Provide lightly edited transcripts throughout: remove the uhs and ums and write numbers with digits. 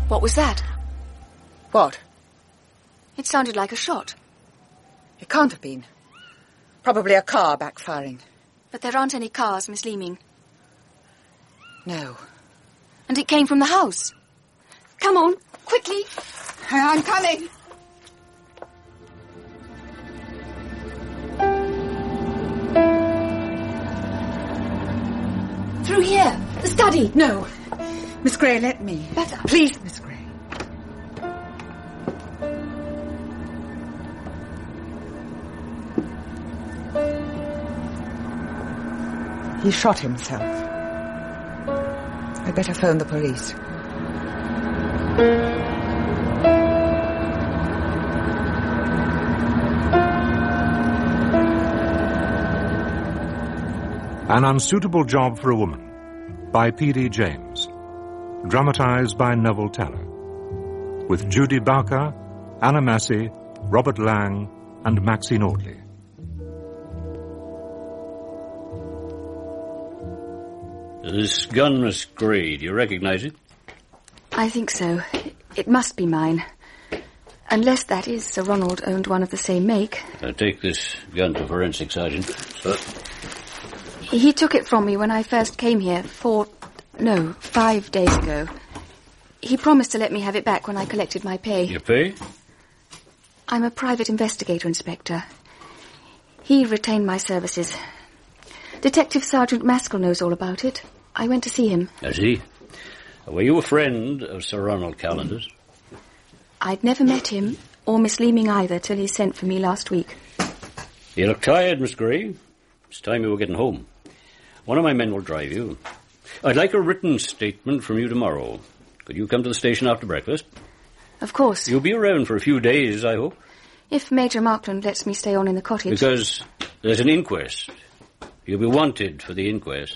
What was that? What? It sounded like a shot. It can't have been. Probably a car backfiring. But there aren't any cars, Miss Leeming. No. And it came from the house. Come on, quickly. I'm coming. Through here. The study. No. Miss Gray, let me. But... Please, Miss Gray. He shot himself. I'd better phone the police. An Unsuitable Job for a Woman by P.D. James. Dramatised by Neville Teller. With Judy Barker, Anna Massey, Robert Lang and Maxine Audley. This gun, Miss Gray, do you recognise it? I think so. It must be mine. Unless, that is, Sir Ronald owned one of the same make. I'll take this gun to forensic, Sergeant. Sir. He took it from me when I first came here 5 days ago. He promised to let me have it back when I collected my pay. Your pay? I'm a private investigator, Inspector. He retained my services. Detective Sergeant Maskell knows all about it. I went to see him. I see. Were you a friend of Sir Ronald Callender's? I'd never met him, or Miss Leeming either, till he sent for me last week. You look tired, Miss Gray. It's time you were getting home. One of my men will drive you. I'd like a written statement from you tomorrow. Could you come to the station after breakfast? Of course. You'll be around for a few days, I hope. If Major Markland lets me stay on in the cottage. Because there's an inquest. You'll be wanted for the inquest.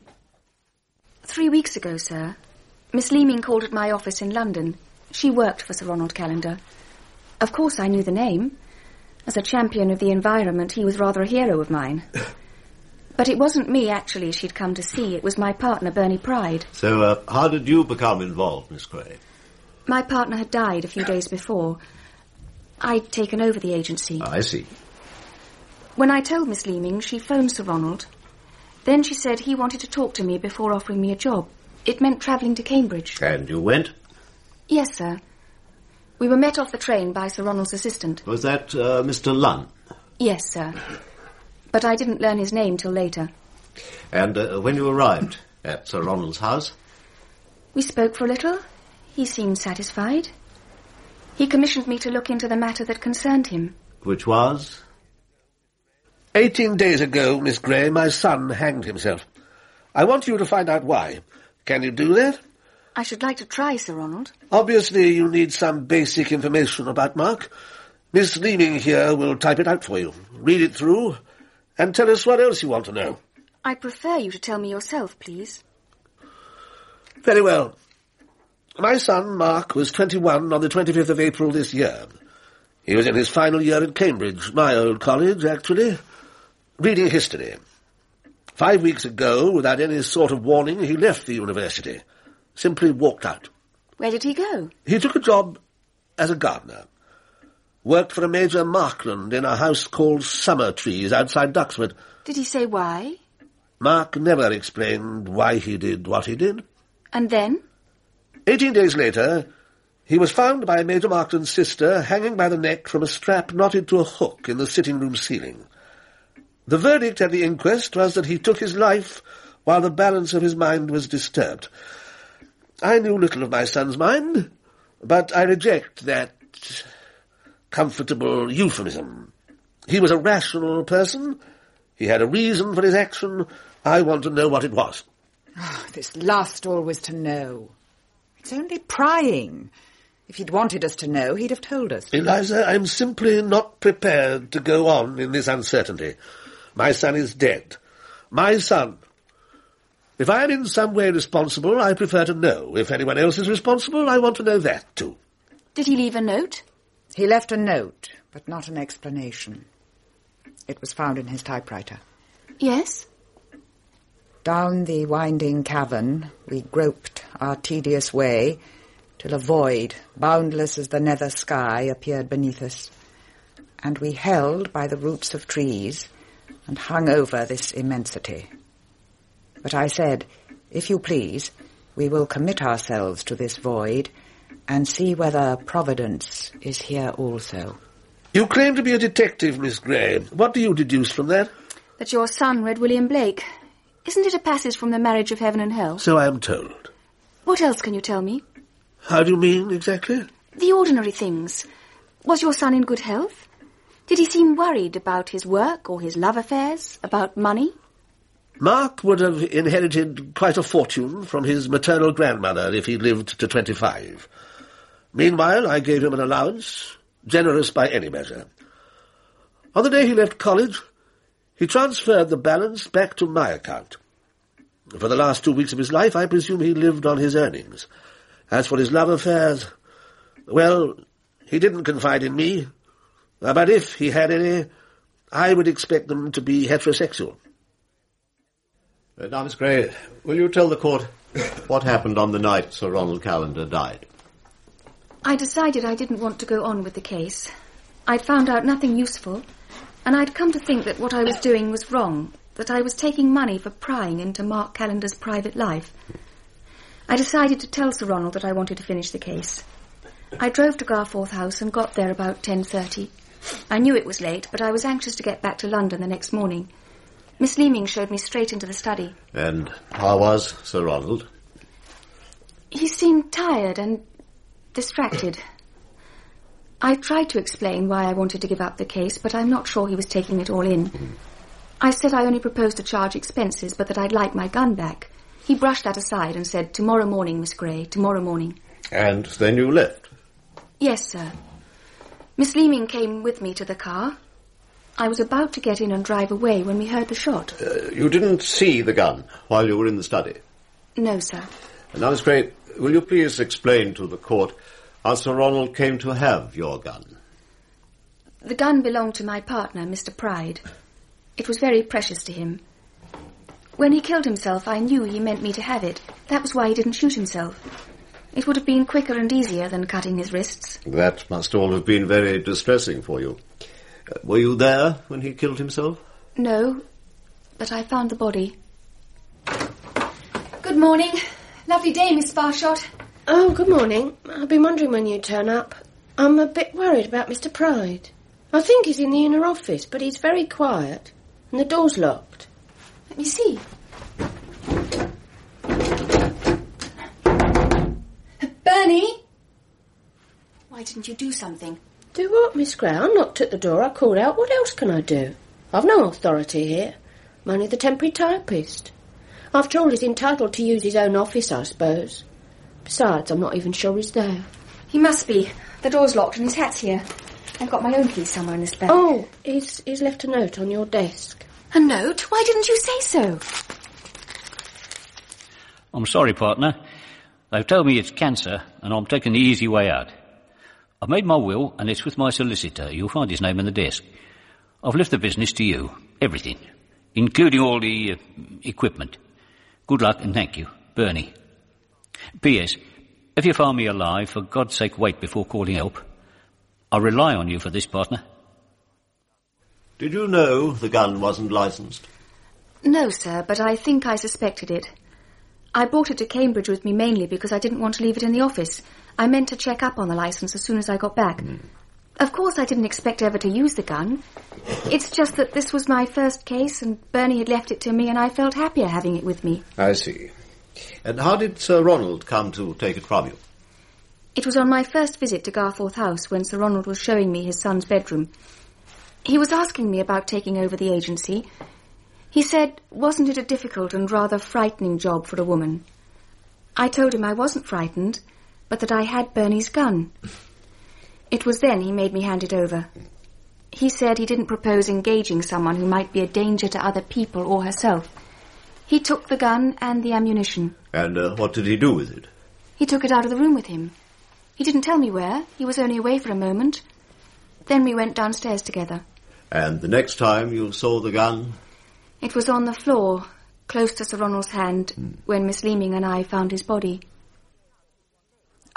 3 weeks ago, sir, Miss Leeming called at my office in London. She worked for Sir Ronald Callender. Of course I knew the name. As a champion of the environment, he was rather a hero of mine. But it wasn't me, actually, she'd come to see. It was my partner, Bernie Pride. So, how did you become involved, Miss Gray? My partner had died a few days before. I'd taken over the agency. I see. When I told Miss Leeming, she phoned Sir Ronald. Then she said he wanted to talk to me before offering me a job. It meant travelling to Cambridge. And you went? Yes, sir. We were met off the train by Sir Ronald's assistant. Was that Mr. Lunn? Yes, sir. But I didn't learn his name till later. And when you arrived at Sir Ronald's house? We spoke for a little. He seemed satisfied. He commissioned me to look into the matter that concerned him. Which was? 18 days ago, Miss Gray, my son hanged himself. I want you to find out why. Can you do that? I should like to try, Sir Ronald. Obviously, you need some basic information about Mark. Miss Leeming here will type it out for you. Read it through, and tell us what else you want to know. I'd prefer you to tell me yourself, please. Very well. My son, Mark, was 21 on the 25th of April this year. He was in his final year at Cambridge, my old college, actually, reading history. 5 weeks ago, without any sort of warning, he left the university. Simply walked out. Where did he go? He took a job as a gardener. Worked for a Major Markland in a house called Summer Trees outside Duxford. Did he say why? Mark never explained why he did what he did. And then? 18 days later, he was found by Major Markland's sister hanging by the neck from a strap knotted to a hook in the sitting-room ceiling. The verdict at the inquest was that he took his life while the balance of his mind was disturbed. I knew little of my son's mind, but I reject that comfortable euphemism. He was a rational person. He had a reason for his action. I want to know what it was. Oh, this last always to know. It's only prying. If he'd wanted us to know, he'd have told us. Eliza, I'm simply not prepared to go on in this uncertainty. My son is dead. My son. If I am in some way responsible, I prefer to know. If anyone else is responsible, I want to know that too. Did he leave a note? He left a note, but not an explanation. It was found in his typewriter. Yes? Down the winding cavern, we groped our tedious way, till a void, boundless as the nether sky, appeared beneath us, and we held by the roots of trees and hung over this immensity. But I said, if you please, we will commit ourselves to this void and see whether Providence is here also. You claim to be a detective, Miss Gray. What do you deduce from that? That your son read William Blake. Isn't it a passage from The Marriage of Heaven and Hell? So I am told. What else can you tell me? How do you mean, exactly? The ordinary things. Was your son in good health? Did he seem worried about his work or his love affairs, about money? Mark would have inherited quite a fortune from his maternal grandmother if he lived to 25. Meanwhile, I gave him an allowance, generous by any measure. On the day he left college, he transferred the balance back to my account. For the last 2 weeks of his life, I presume he lived on his earnings. As for his love affairs, well, he didn't confide in me, but if he had any, I would expect them to be heterosexual. Now, Miss Gray, will you tell the court what happened on the night Sir Ronald Callender died? I decided I didn't want to go on with the case. I'd found out nothing useful, and I'd come to think that what I was doing was wrong, that I was taking money for prying into Mark Callender's private life. I decided to tell Sir Ronald that I wanted to finish the case. I drove to Garforth House and got there about 10:30. I knew it was late, but I was anxious to get back to London the next morning. Miss Leeming showed me straight into the study. And how was Sir Ronald? He seemed tired and distracted. I tried to explain why I wanted to give up the case, but I'm not sure he was taking it all in. I said I only proposed to charge expenses, but that I'd like my gun back. He brushed that aside and said, "Tomorrow morning, Miss Gray, tomorrow morning." And then you left? Yes, sir. Miss Leeming came with me to the car. I was about to get in and drive away when we heard the shot. You didn't see the gun while you were in the study? No, sir. Now, Miss Gray, will you please explain to the court how Sir Ronald came to have your gun? The gun belonged to my partner, Mr. Pride. It was very precious to him. When he killed himself, I knew he meant me to have it. That was why he didn't shoot himself. It would have been quicker and easier than cutting his wrists. That must all have been very distressing for you. Were you there when he killed himself? No, but I found the body. Good morning. Lovely day, Miss Sparshot. Oh, good morning. I've been wondering when you'd turn up. I'm a bit worried about Mr. Pride. I think he's in the inner office, but he's very quiet, and the door's locked. Let me see. Bernie! Why didn't you do something? Do what, Miss Gray? I knocked at the door, I called out. What else can I do? I've no authority here. I'm only the temporary typist. After all, he's entitled to use his own office, I suppose. Besides, I'm not even sure he's there. He must be. The door's locked and his hat's here. I've got my own keys somewhere in this bag. Oh, he's left a note on your desk. A note? Why didn't you say so? I'm sorry, partner. They've told me it's cancer, and I'm taking the easy way out. I've made my will, and it's with my solicitor. You'll find his name on the desk. I've left the business to you. Everything. Including all the equipment. Good luck, and thank you. Bernie. P.S. If you find me alive, for God's sake wait before calling help. I rely on you for this, partner. Did you know the gun wasn't licensed? No, sir, but I think I suspected it. I brought it to Cambridge with me mainly because I didn't want to leave it in the office. I meant to check up on the licence as soon as I got back. Of course, I didn't expect ever to use the gun. It's just that this was my first case, and Bernie had left it to me, and I felt happier having it with me. I see. And how did Sir Ronald come to take it from you? It was on my first visit to Garforth House when Sir Ronald was showing me his son's bedroom. He was asking me about taking over the agency. He said, wasn't it a difficult and rather frightening job for a woman? I told him I wasn't frightened, but that I had Bernie's gun. It was then he made me hand it over. He said he didn't propose engaging someone who might be a danger to other people or herself. He took the gun and the ammunition. And what did he do with it? He took it out of the room with him. He didn't tell me where. He was only away for a moment. Then we went downstairs together. And the next time you saw the gun? It was on the floor, close to Sir Ronald's hand, when Miss Leeming and I found his body.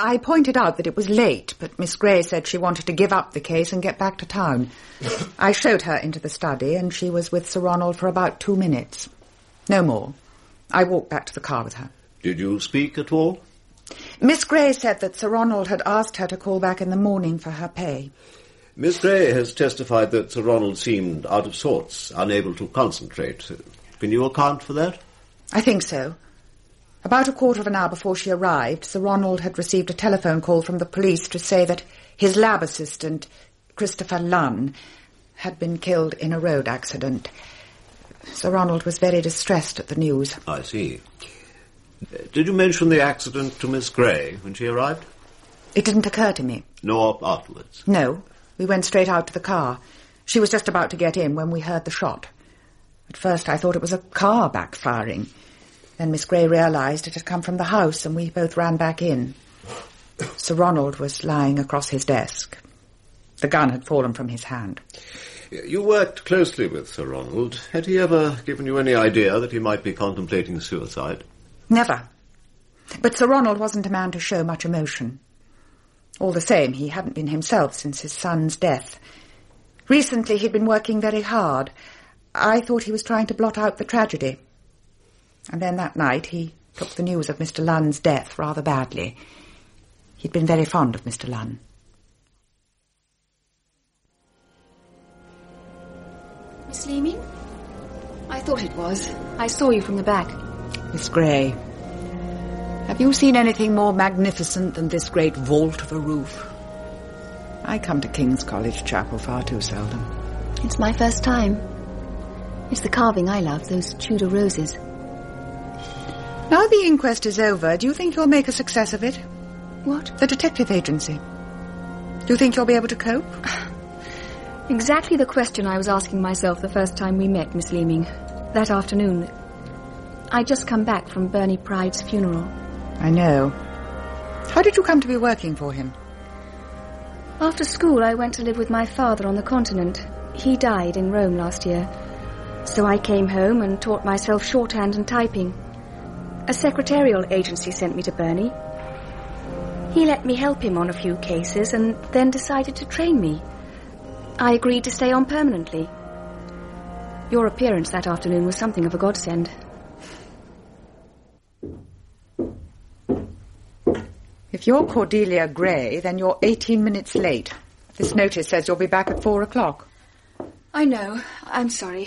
I pointed out that it was late, but Miss Gray said she wanted to give up the case and get back to town. I showed her into the study, and she was with Sir Ronald for about 2 minutes. No more. I walked back to the car with her. Did you speak at all? Miss Gray said that Sir Ronald had asked her to call back in the morning for her pay. Miss Gray has testified that Sir Ronald seemed out of sorts, unable to concentrate. Can you account for that? I think so. About a quarter of an hour before she arrived, Sir Ronald had received a telephone call from the police to say that his lab assistant, Christopher Lunn, had been killed in a road accident. Sir Ronald was very distressed at the news. I see. Did you mention the accident to Miss Gray when she arrived? It didn't occur to me. Nor afterwards? No. We went straight out to the car. She was just about to get in when we heard the shot. At first I thought it was a car backfiring. Then Miss Gray realised it had come from the house, and we both ran back in. Sir Ronald was lying across his desk. The gun had fallen from his hand. You worked closely with Sir Ronald. Had he ever given you any idea that he might be contemplating suicide? Never. But Sir Ronald wasn't a man to show much emotion. All the same, he hadn't been himself since his son's death. Recently he'd been working very hard. I thought he was trying to blot out the tragedy. And then that night he took the news of Mr. Lunn's death rather badly. He'd been very fond of Mr. Lunn. Miss Leeming? I thought it was. I saw you from the back. Miss Gray, have you seen anything more magnificent than this great vault of a roof? I come to King's College Chapel far too seldom. It's my first time. It's the carving I love, those Tudor roses. Now the inquest is over, do you think you'll make a success of it? What? The detective agency. Do you think you'll be able to cope? Exactly the question I was asking myself the first time we met, Miss Leeming. That afternoon. I'd just come back from Bernie Pride's funeral. I know. How did you come to be working for him? After school, I went to live with my father on the continent. He died in Rome last year. So I came home and taught myself shorthand and typing. A secretarial agency sent me to Bernie. He let me help him on a few cases and then decided to train me. I agreed to stay on permanently. Your appearance that afternoon was something of a godsend. If you're Cordelia Gray, then you're 18 minutes late. This notice says you'll be back at 4 o'clock. I know. I'm sorry.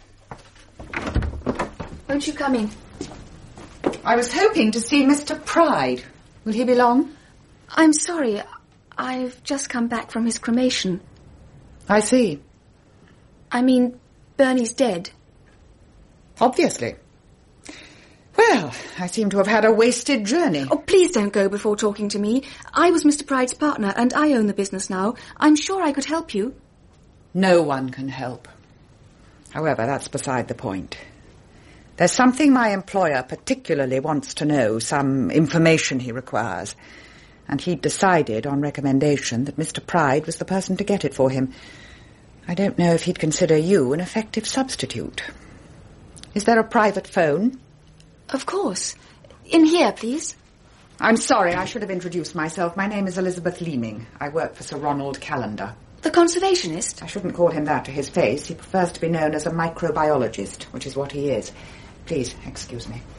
Won't you come in? I was hoping to see Mr. Pride. Will he be long? I'm sorry. I've just come back from his cremation. I see. I mean, Bernie's dead. Obviously. Well, I seem to have had a wasted journey. Oh, please don't go before talking to me. I was Mr. Pride's partner, and I own the business now. I'm sure I could help you. No one can help. However, that's beside the point. There's something my employer particularly wants to know, some information he requires. And he'd decided on recommendation that Mr. Pride was the person to get it for him. I don't know if he'd consider you an effective substitute. Is there a private phone? Of course. In here, please. I'm sorry, I should have introduced myself. My name is Elizabeth Leeming. I work for Sir Ronald Callender. The conservationist? I shouldn't call him that to his face. He prefers to be known as a microbiologist, which is what he is. Please, excuse me.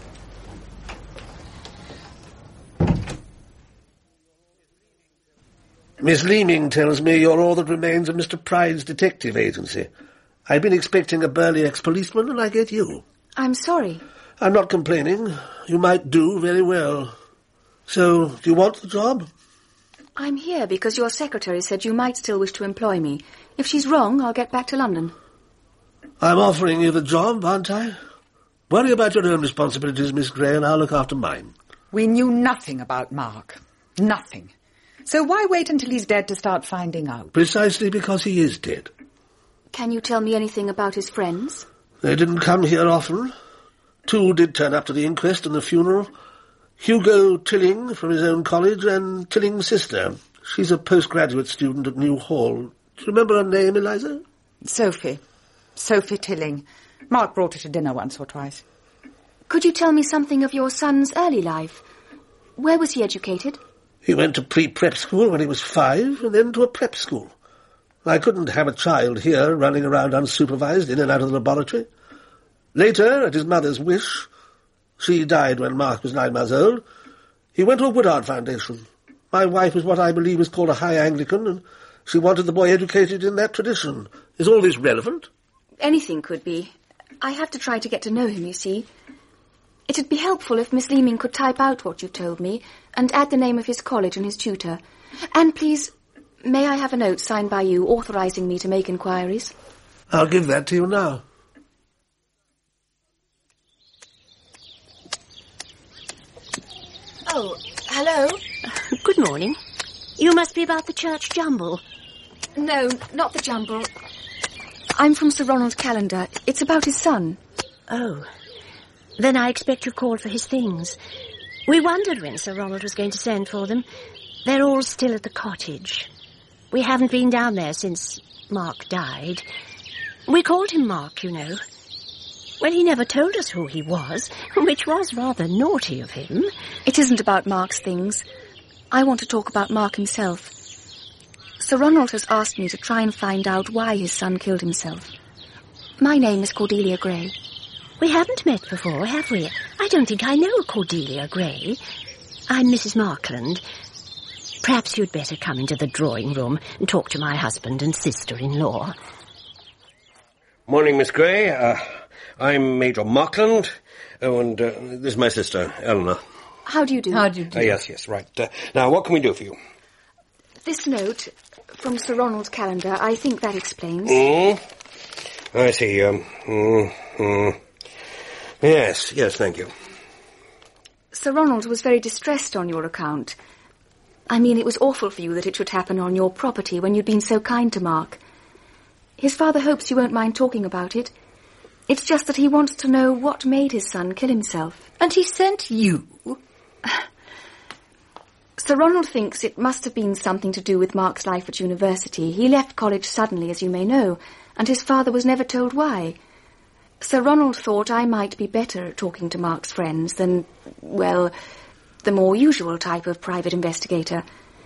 Miss Leeming tells me you're all that remains of Mr. Pride's detective agency. I've been expecting a burly ex-policeman, and I get you. I'm sorry. I'm not complaining. You might do very well. So, do you want the job? I'm here because your secretary said you might still wish to employ me. If she's wrong, I'll get back to London. I'm offering you the job, aren't I? Worry about your own responsibilities, Miss Gray, and I'll look after mine. We knew nothing about Mark. Nothing. So why wait until he's dead to start finding out? Precisely because he is dead. Can you tell me anything about his friends? They didn't come here often. 2 did turn up to the inquest and the funeral. Hugo Tilling from his own college and Tilling's sister. She's a postgraduate student at New Hall. Do you remember her name, Eliza? Sophie. Sophie Tilling. Mark brought her to dinner once or twice. Could you tell me something of your son's early life? Where was he educated? He went to pre-prep school when he was 5, and then to a prep school. I couldn't have a child here running around unsupervised in and out of the laboratory. Later, at his mother's wish, she died when Mark was 9 months old, he went to a Woodard Foundation. My wife was what I believe is called a High Anglican, and she wanted the boy educated in that tradition. Is all this relevant? Anything could be. I have to try to get to know him, you see. It'd be helpful if Miss Leeming could type out what you told me and add the name of his college and his tutor. And please, may I have a note signed by you authorising me to make inquiries? I'll give that to you now. Oh, hello. Good morning. You must be about the church jumble. No, not the jumble. I'm from Sir Ronald Callender. It's about his son. Oh. Then I expect you've called for his things. We wondered when Sir Ronald was going to send for them. They're all still at the cottage. We haven't been down there since Mark died. We called him Mark, you know. Well, he never told us who he was, which was rather naughty of him. It isn't about Mark's things. I want to talk about Mark himself. Sir Ronald has asked me to try and find out why his son killed himself. My name is Cordelia Gray. We haven't met before, have we? I don't think I know a Cordelia Gray. I'm Mrs. Markland. Perhaps you'd better come into the drawing room and talk to my husband and sister-in-law. Morning, Miss Gray. I'm Major Markland. Oh, and this is my sister, Eleanor. How do you do? How do you do? Yes, right. Now, what can we do for you? This note from Sir Ronald Callender, I think that explains. I see. Yes, thank you. Sir Ronald was very distressed on your account. I mean, it was awful for you that it should happen on your property when you'd been so kind to Mark. His father hopes you won't mind talking about it. It's just that he wants to know what made his son kill himself. And he sent you? Sir Ronald thinks it must have been something to do with Mark's life at university. He left college suddenly, as you may know, and his father was never told why. Sir Ronald thought I might be better at talking to Mark's friends than, well, the more usual type of private investigator.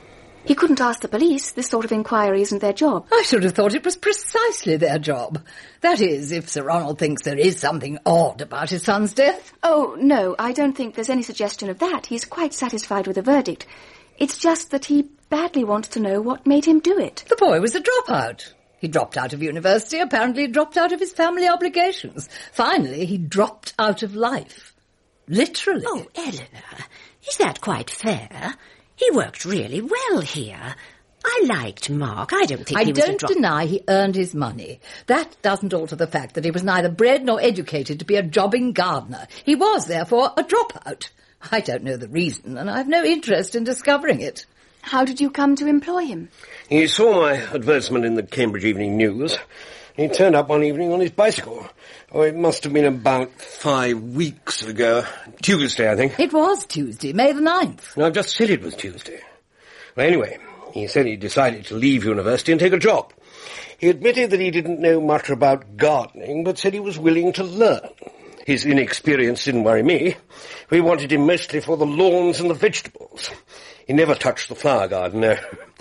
He couldn't ask the police. This sort of inquiry isn't their job. I should have thought it was precisely their job. That is, if Sir Ronald thinks there is something odd about his son's death. Oh, no, I don't think there's any suggestion of that. He's quite satisfied with the verdict. It's just that he badly wants to know what made him do it. The boy was a dropout. He dropped out of university, apparently dropped out of his family obligations. Finally, he dropped out of life. Literally. Oh, Eleanor, is that quite fair? He worked really well here. I liked Mark. I don't think he was a I don't deny he earned his money. That doesn't alter the fact that he was neither bred nor educated to be a jobbing gardener. He was, therefore, a dropout. I don't know the reason, and I've no interest in discovering it. How did you come to employ him? He saw my advertisement in the Cambridge Evening News. He turned up one evening on his bicycle. Oh, it must have been about 5 weeks ago. Tuesday, I think. It was Tuesday, May the 9th. No, I've just said it was Tuesday. Well, anyway, he said he decided to leave university and take a job. He admitted that he didn't know much about gardening, but said he was willing to learn. His inexperience didn't worry me. We wanted him mostly for the lawns and the vegetables. He never touched the flower garden, no.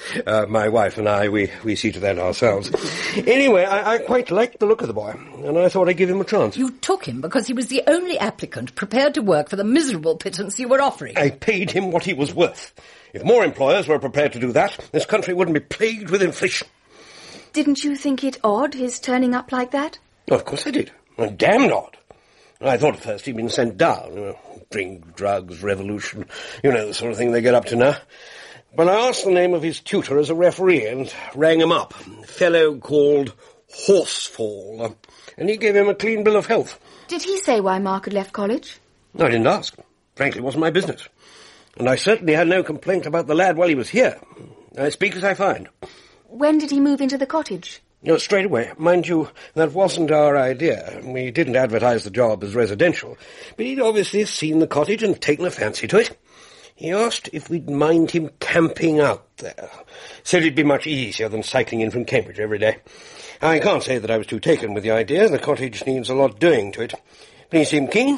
My wife and I, we see to that ourselves. Anyway, I quite liked the look of the boy, and I thought I'd give him a chance. You took him because he was the only applicant prepared to work for the miserable pittance you were offering. I paid him what he was worth. If more employers were prepared to do that, this country wouldn't be plagued with inflation. Didn't you think it odd, his turning up like that? Oh, of course I did. Damned odd. I thought at first he'd been sent down. Drink, drugs, revolution, the sort of thing they get up to now. But I asked the name of his tutor as a referee and rang him up. A fellow called Horsefall. And he gave him a clean bill of health. Did he say why Mark had left college? I didn't ask. Frankly, it wasn't my business. And I certainly had no complaint about the lad while he was here. I speak as I find. When did he move into the cottage? Straight away. Mind you, that wasn't our idea. We didn't advertise the job as residential. But he'd obviously seen the cottage and taken a fancy to it. He asked if we'd mind him camping out there. Said it'd be much easier than cycling in from Cambridge every day. I can't say that I was too taken with the idea. The cottage needs a lot doing to it. But he seemed keen,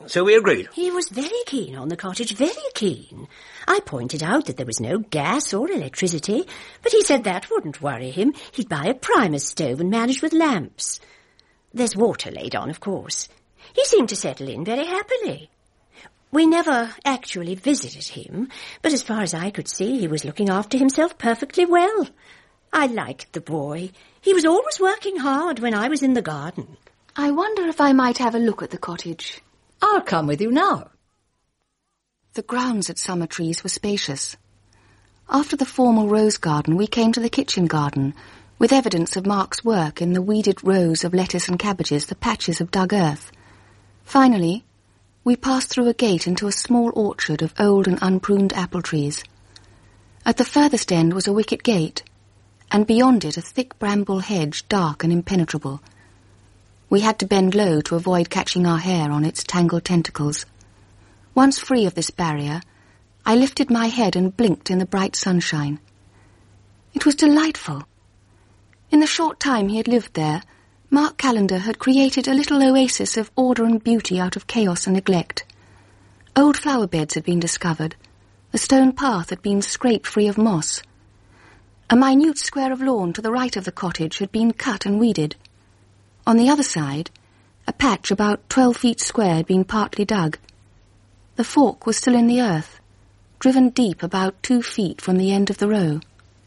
So we agreed. He was very keen on the cottage, very keen. I pointed out that there was no gas or electricity, but he said that wouldn't worry him. He'd buy a Primus stove and manage with lamps. There's water laid on, of course. He seemed to settle in very happily. We never actually visited him, but as far as I could see, he was looking after himself perfectly well. I liked the boy. He was always working hard when I was in the garden. I wonder if I might have a look at the cottage. I'll come with you now. The grounds at Summertrees were spacious. After the formal rose garden, we came to the kitchen garden, with evidence of Mark's work in the weeded rows of lettuce and cabbages, the patches of dug earth. Finally, we passed through a gate into a small orchard of old and unpruned apple trees. At the furthest end was a wicket gate, and beyond it a thick bramble hedge, dark and impenetrable. We had to bend low to avoid catching our hair on its tangled tentacles. Once free of this barrier, I lifted my head and blinked in the bright sunshine. It was delightful. In the short time he had lived there, Mark Callender had created a little oasis of order and beauty out of chaos and neglect. Old flower beds had been discovered. The stone path had been scraped free of moss. A minute square of lawn to the right of the cottage had been cut and weeded. On the other side, a patch about 12 feet square had been partly dug. The fork was still in the earth, driven deep about 2 feet from the end of the row.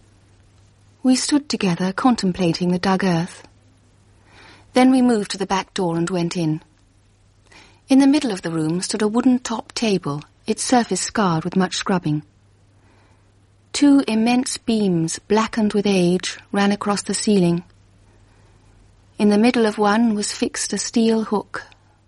We stood together contemplating the dug earth. Then we moved to the back door and went in. In the middle of the room stood a wooden-topped table, its surface scarred with much scrubbing. 2 immense beams, blackened with age, ran across the ceiling. In the middle of one was fixed a steel hook.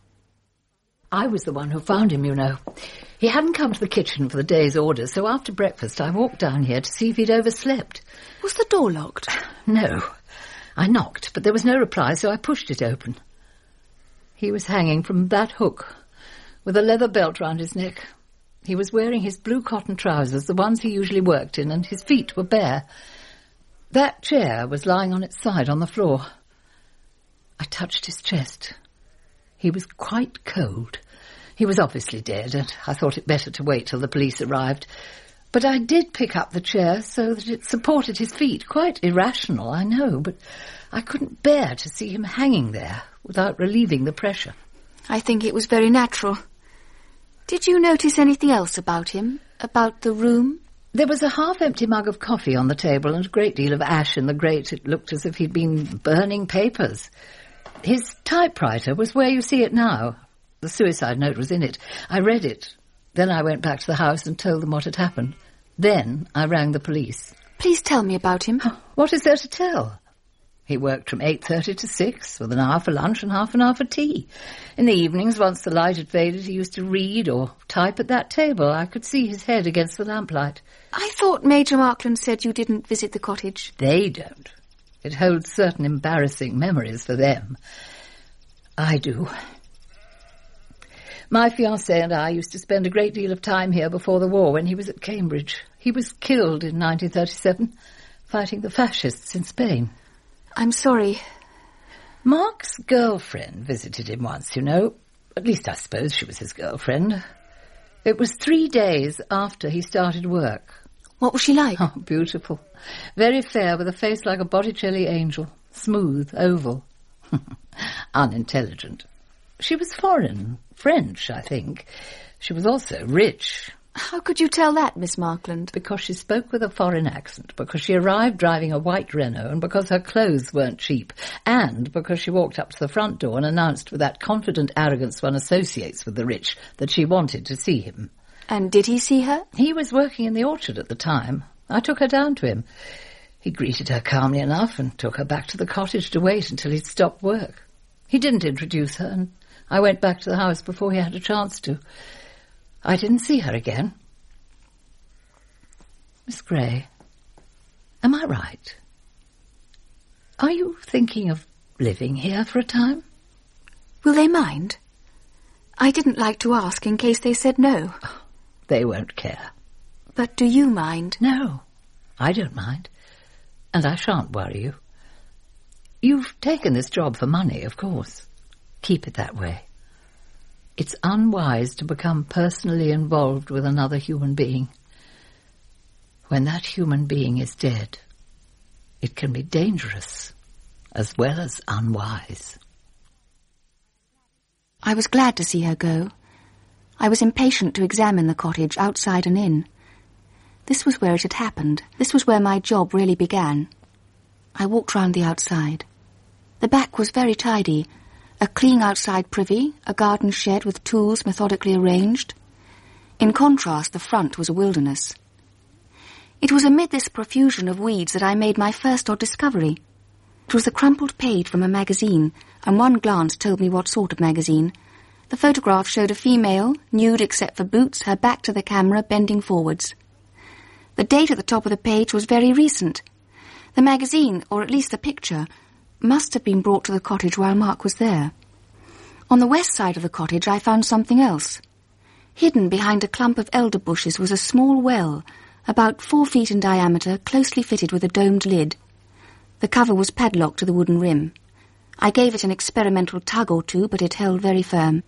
I was the one who found him, you know. He hadn't come to the kitchen for the day's orders, so after breakfast I walked down here to see if he'd overslept. Was the door locked? No. I knocked, but there was no reply, so I pushed it open. He was hanging from that hook, with a leather belt round his neck. He was wearing his blue cotton trousers, the ones he usually worked in, and his feet were bare. That chair was lying on its side on the floor. I touched his chest. He was quite cold. He was obviously dead, and I thought it better to wait till the police arrived. But I did pick up the chair so that it supported his feet. Quite irrational, I know, but I couldn't bear to see him hanging there without relieving the pressure. I think it was very natural. Did you notice anything else about him? About the room? There was a half-empty mug of coffee on the table and a great deal of ash in the grate. It looked as if he'd been burning papers. His typewriter was where you see it now. The suicide note was in it. I read it. Then I went back to the house and told them what had happened. Then I rang the police. Please tell me about him. What is there to tell? He worked from 8:30 to 6, with an hour for lunch and half an hour for tea. In the evenings, once the light had faded, he used to read or type at that table. I could see his head against the lamplight. I thought Major Markland said you didn't visit the cottage. They don't. It holds certain embarrassing memories for them. I do. My fiancé and I used to spend a great deal of time here before the war when he was at Cambridge. He was killed in 1937, fighting the fascists in Spain. I'm sorry. Mark's girlfriend visited him once, you know. At least I suppose she was his girlfriend. It was 3 days after he started work. What was she like? Oh, beautiful. Very fair, with a face like a Botticelli angel. Smooth, oval. Unintelligent. She was foreign. French, I think. She was also rich. How could you tell that, Miss Markland? Because she spoke with a foreign accent, because she arrived driving a white Renault, and because her clothes weren't cheap, and because she walked up to the front door and announced with that confident arrogance one associates with the rich that she wanted to see him. And did he see her? He was working in the orchard at the time. I took her down to him. He greeted her calmly enough and took her back to the cottage to wait until he'd stopped work. He didn't introduce her, and I went back to the house before he had a chance to. I didn't see her again. Miss Gray, am I right? Are you thinking of living here for a time? Will they mind? I didn't like to ask in case they said no. Oh, they won't care. But do you mind? No, I don't mind. And I shan't worry you. You've taken this job for money, of course. Keep it that way. It's unwise to become personally involved with another human being. When that human being is dead, it can be dangerous as well as unwise. I was glad to see her go. I was impatient to examine the cottage, outside and in. This was where it had happened. This was where my job really began. I walked round the outside. The back was very tidy. A clean outside privy, a garden shed with tools methodically arranged. In contrast, the front was a wilderness. It was amid this profusion of weeds that I made my first odd discovery. It was the crumpled page from a magazine, and one glance told me what sort of magazine. The photograph showed a female, nude except for boots, her back to the camera, bending forwards. The date at the top of the page was very recent. The magazine, or at least the picture, must have been brought to the cottage while Mark was there. On the west side of the cottage I found something else. Hidden behind a clump of elder bushes was a small well, about 4 feet in diameter, closely fitted with a domed lid. The cover was padlocked to the wooden rim. I gave it an experimental tug or two, but it held very firm.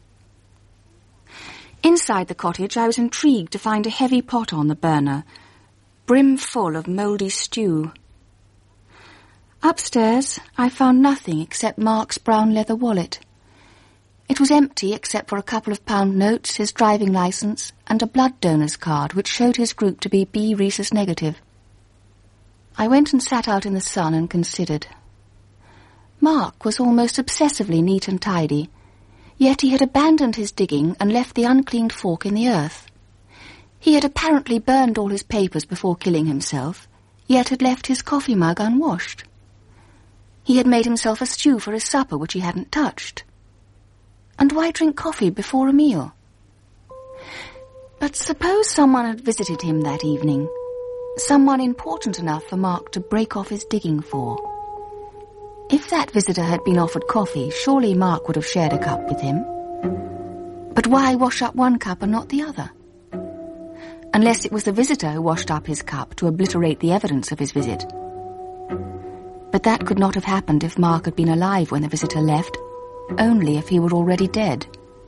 Inside the cottage I was intrigued to find a heavy pot on the burner, brim full of mouldy stew. Upstairs I found nothing except Mark's brown leather wallet. It was empty except for a couple of pound notes, his driving licence, and a blood donor's card which showed his group to be B rhesus negative. I went and sat out in the sun and considered. Mark was almost obsessively neat and tidy, yet he had abandoned his digging and left the uncleaned fork in the earth. He had apparently burned all his papers before killing himself, yet had left his coffee mug unwashed. He had made himself a stew for his supper which he hadn't touched. And why drink coffee before a meal? But suppose someone had visited him that evening, someone important enough for Mark to break off his digging for. If that visitor had been offered coffee, surely Mark would have shared a cup with him. But why wash up one cup and not the other? Unless it was the visitor who washed up his cup to obliterate the evidence of his visit. But that could not have happened if Mark had been alive when the visitor left, only if he were already dead.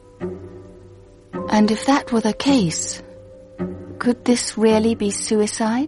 And if that were the case, could this really be suicide?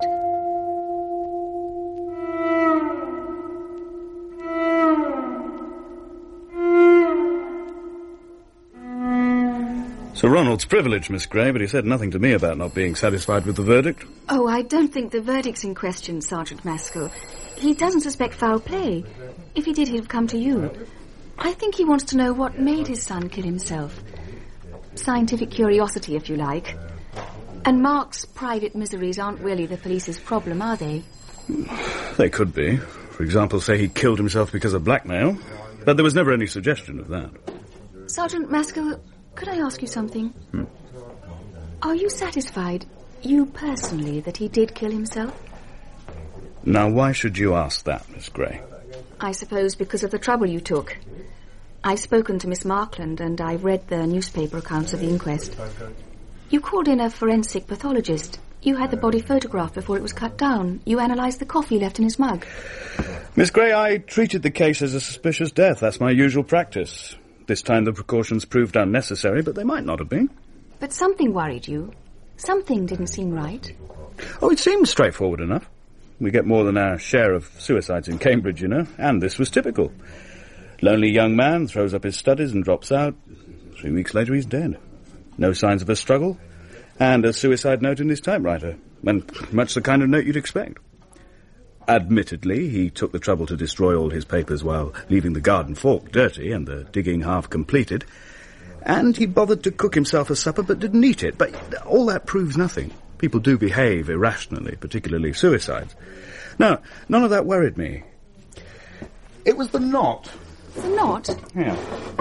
Sir Ronald's privilege, Miss Gray, but he said nothing to me about not being satisfied with the verdict. Oh, I don't think the verdict's in question, Sergeant Maskell. He doesn't suspect foul play. If he did, he'd have come to you. I think he wants to know what made his son kill himself. Scientific curiosity, if you like. And Mark's private miseries aren't really the police's problem, are they? They could be. For example, say he killed himself because of blackmail. But there was never any suggestion of that. Sergeant Maskell, could I ask you something? Are you satisfied, you personally, that he did kill himself? Now, why should you ask that, Miss Gray? I suppose because of the trouble you took. I've spoken to Miss Markland and I've read the newspaper accounts of the inquest. You called in a forensic pathologist. You had the body photographed before it was cut down. You analysed the coffee left in his mug. Miss Gray, I treated the case as a suspicious death. That's my usual practice. This time the precautions proved unnecessary, but they might not have been. But something worried you. Something didn't seem right. Oh, it seemed straightforward enough. We get more than our share of suicides in Cambridge, you know, and this was typical. Lonely young man throws up his studies and drops out. 3 weeks later he's dead. No signs of a struggle, and a suicide note in his typewriter, and much the kind of note you'd expect. Admittedly, he took the trouble to destroy all his papers while leaving the garden fork dirty and the digging half completed, and he bothered to cook himself a supper but didn't eat it. But all that proves nothing. People do behave irrationally, particularly suicides. No, none of that worried me. It was the knot. The knot? Yeah.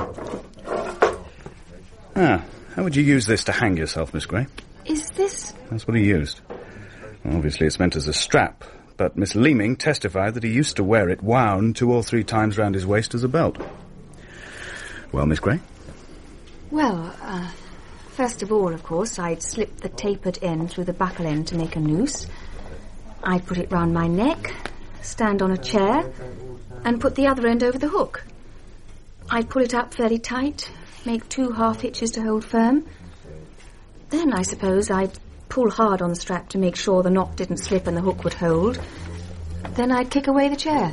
How would you use this to hang yourself, Miss Gray? Is this... That's what he used. Obviously it's meant as a strap, but Miss Leeming testified that he used to wear it wound 2 or 3 times round his waist as a belt. Well, Miss Gray? Well, first of all, of course, I'd slip the tapered end through the buckle end to make a noose. I'd put it round my neck, stand on a chair, and put the other end over the hook. I'd pull it up fairly tight, make 2 half hitches to hold firm. Then, I suppose, I'd pull hard on the strap to make sure the knot didn't slip and the hook would hold. Then I'd kick away the chair.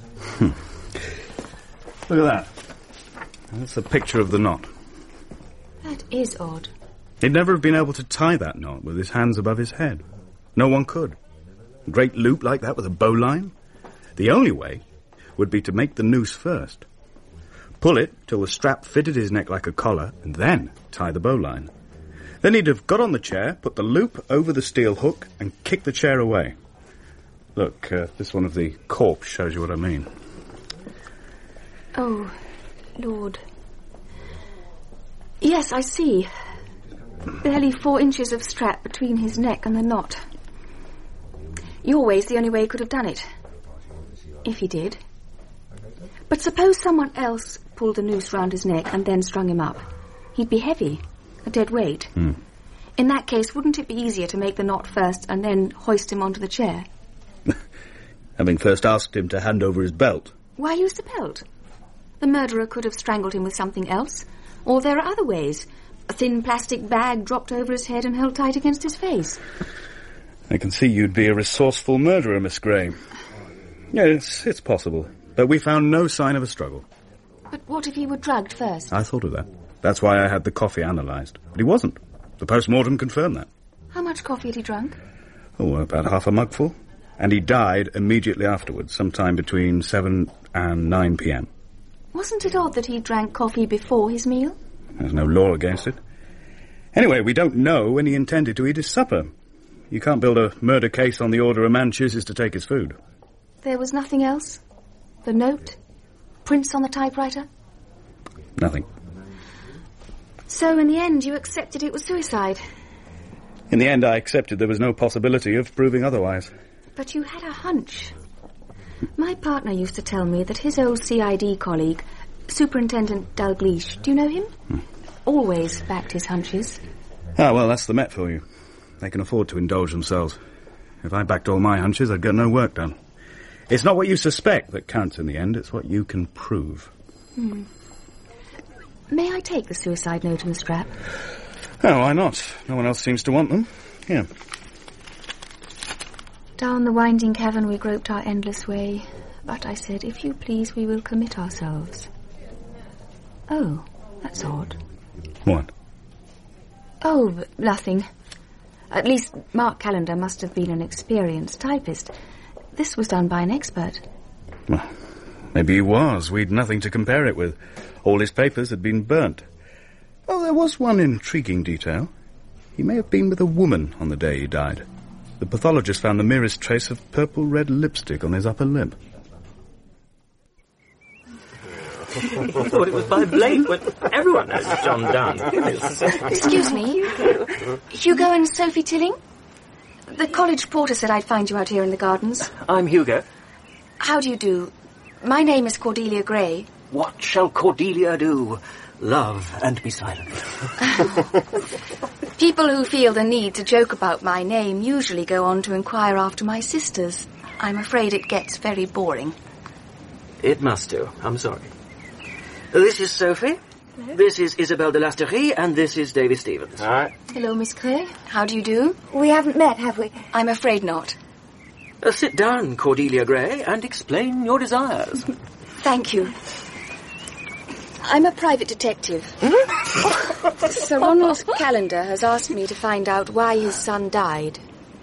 Look at that. That's a picture of the knot. That is odd. He'd never have been able to tie that knot with his hands above his head. No one could. A great loop like that with a bowline. The only way would be to make the noose first. Pull it till the strap fitted his neck like a collar, and then tie the bowline. Then he'd have got on the chair, put the loop over the steel hook, and kicked the chair away. Look, this one of the corpse shows you what I mean. Oh, Lord. Yes, I see. Barely 4 inches of strap between his neck and the knot. Your way's the only way he could have done it. If he did. But suppose someone else pulled the noose round his neck and then strung him up. He'd be heavy, a dead weight. In that case, wouldn't it be easier to make the knot first and then hoist him onto the chair? Having first asked him to hand over his belt. Why use the belt? The murderer could have strangled him with something else. Or there are other ways. A thin plastic bag dropped over his head and held tight against his face. I can see you'd be a resourceful murderer, Miss Gray. Yes, it's possible. But we found no sign of a struggle. But what if he were drugged first? I thought of that. That's why I had the coffee analysed. But he wasn't. The post-mortem confirmed that. How much coffee had he drunk? Oh, about half a mugful. And he died immediately afterwards, sometime between 7 and 9 p.m. Wasn't it odd that he drank coffee before his meal? There's no law against it. Anyway, we don't know when he intended to eat his supper. You can't build a murder case on the order a man chooses to take his food. There was nothing else? The note? Prints on the typewriter? Nothing. So, in the end, you accepted it was suicide? In the end, I accepted there was no possibility of proving otherwise. But you had a hunch. My partner used to tell me that his old CID colleague, Superintendent Dalgleish, do you know him? Always backed his hunches. Ah, well, that's the Met for you. They can afford to indulge themselves. If I backed all my hunches, I'd get no work done. It's not what you suspect that counts in the end, it's what you can prove. May I take the suicide note and the strap? Oh, why not? No one else seems to want them. Here. Down the winding cavern we groped our endless way, but I said, if you please, we will commit ourselves. Oh, that's odd. What? Oh, nothing. At least Mark Callender must have been an experienced typist. This was done by an expert. Well, maybe he was. We'd nothing to compare it with. All his papers had been burnt. Oh, there was one intriguing detail. He may have been with a woman on the day he died. The pathologist found the merest trace of purple-red lipstick on his upper lip. I thought it was by Blake, but everyone knows it's John Donne. Excuse me. Hugo and Sophie Tilling? The college porter said I'd find you out here in the gardens. I'm Hugo. How do you do? My name is Cordelia Gray. What shall Cordelia do? Love and be silent. People who feel the need to joke about my name usually go on to inquire after my sisters. I'm afraid it gets very boring. It must do. I'm sorry. This is Sophie. Hello. This is Isabelle de Lasterie, and this is Davy Stevens. All right. Hello, Miss Gray. How do you do? We haven't met, have we? I'm afraid not. Sit down, Cordelia Gray, and explain your desires. Thank you. I'm a private detective. Sir Ronald Callender has asked me to find out why his son died.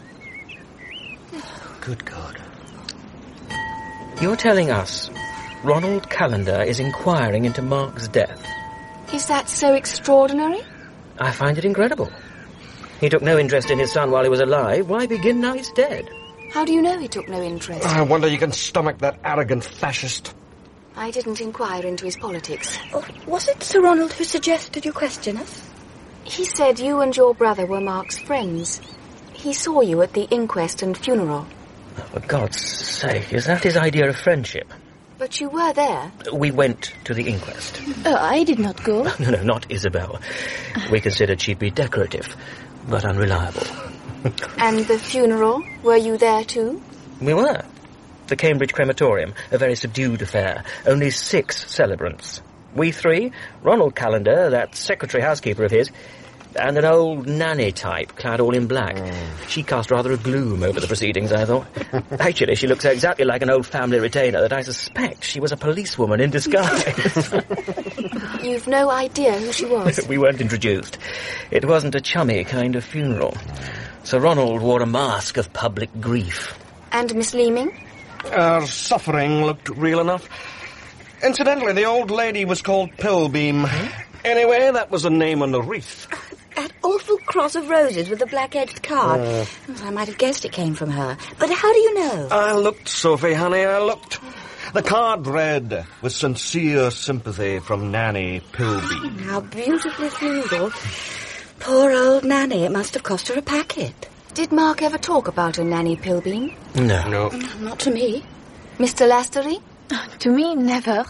Good God. You're telling us Ronald Callender is inquiring into Mark's death? Is that so extraordinary? I find it incredible. He took no interest in his son while he was alive. Why begin now he's dead? How do you know he took no interest? I wonder you can stomach that arrogant fascist. I didn't inquire into his politics. Oh, was it Sir Ronald who suggested you question us? He said you and your brother were Mark's friends. He saw you at the inquest and funeral. Oh, for God's sake, is that his idea of friendship? But you were there. We went to the inquest. Oh, I did not go. No, not Isabel. We considered she'd be decorative, but unreliable. And the funeral? Were you there too? We were. The Cambridge crematorium, a very subdued affair. Only 6 celebrants. We three, Ronald Callender, that secretary housekeeper of his, and an old nanny type, clad all in black. She cast rather a gloom over the proceedings, I thought. Actually, she looked so exactly like an old family retainer that I suspect she was a policewoman in disguise. You've no idea who she was? We weren't introduced. It wasn't a chummy kind of funeral. Sir Ronald wore a mask of public grief. And Miss Leeming? Her suffering looked real enough. Incidentally, the old lady was called Pilbeam. Anyway, that was the name on the wreath. That awful cross of roses with the black-edged card. I might have guessed it came from her. But how do you know? I looked, Sophie, honey, I looked. The card read, with sincere sympathy from Nanny Pilbeam. How beautifully floral. Poor old Nanny, it must have cost her a packet. Did Mark ever talk about a Nanny Pilbeam? No. Not to me. Mr. Lastery? To me, never.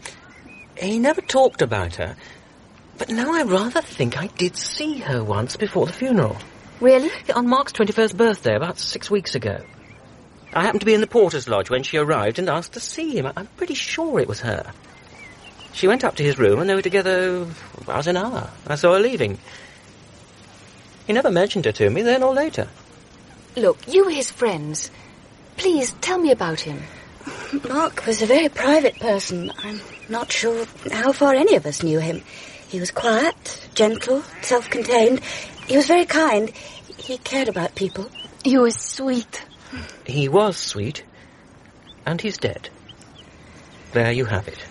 He never talked about her. But now I rather think I did see her once before the funeral. Really? On Mark's 21st birthday, about 6 weeks ago. I happened to be in the porter's lodge when she arrived and asked to see him. I'm pretty sure it was her. She went up to his room and they were together about an hour. I saw her leaving. He never mentioned her to me then or later. Look, you were his friends. Please, tell me about him. Mark was a very private person. I'm not sure how far any of us knew him. He was quiet, gentle, self-contained. He was very kind. He cared about people. He was sweet. He was sweet. And he's dead. There you have it.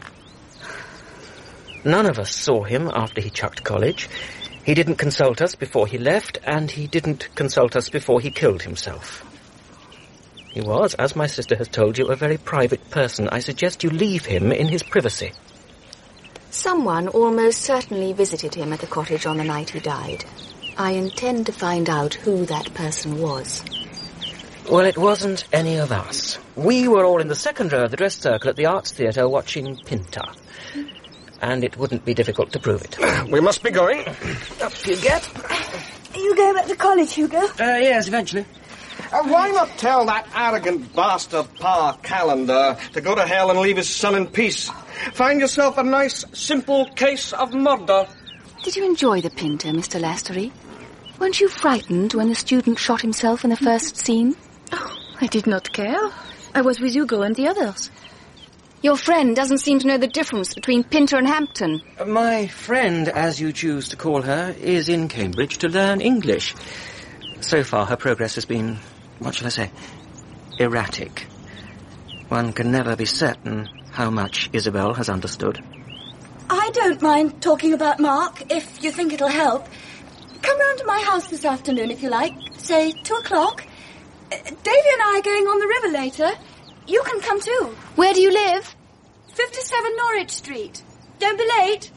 None of us saw him after he chucked college. He didn't consult us before he left, and he didn't consult us before he killed himself. He was, as my sister has told you, a very private person. I suggest you leave him in his privacy. Someone almost certainly visited him at the cottage on the night he died. I intend to find out who that person was. Well, it wasn't any of us. We were all in the second row of the dress circle at the Arts Theatre watching Pinter. And it wouldn't be difficult to prove it. We must be going. Up you get. Are you going back to college, Hugo? Yes, eventually. Why not tell that arrogant bastard Pa Callender to go to hell and leave his son in peace? Find yourself a nice, simple case of murder. Did you enjoy the Pinter, Mr. Lastery? Weren't you frightened when the student shot himself in the first scene? Oh, I did not care. I was with Hugo and the others. Your friend doesn't seem to know the difference between Pinter and Hampton. My friend, as you choose to call her, is in Cambridge to learn English. So far, her progress has been, what shall I say, erratic. One can never be certain how much Isabel has understood. I don't mind talking about Mark, if you think it'll help. Come round to my house this afternoon, if you like. Say 2:00. Davy and I are going on the river later. You can come too. Where do you live? 57 Norwich Street. Don't be late.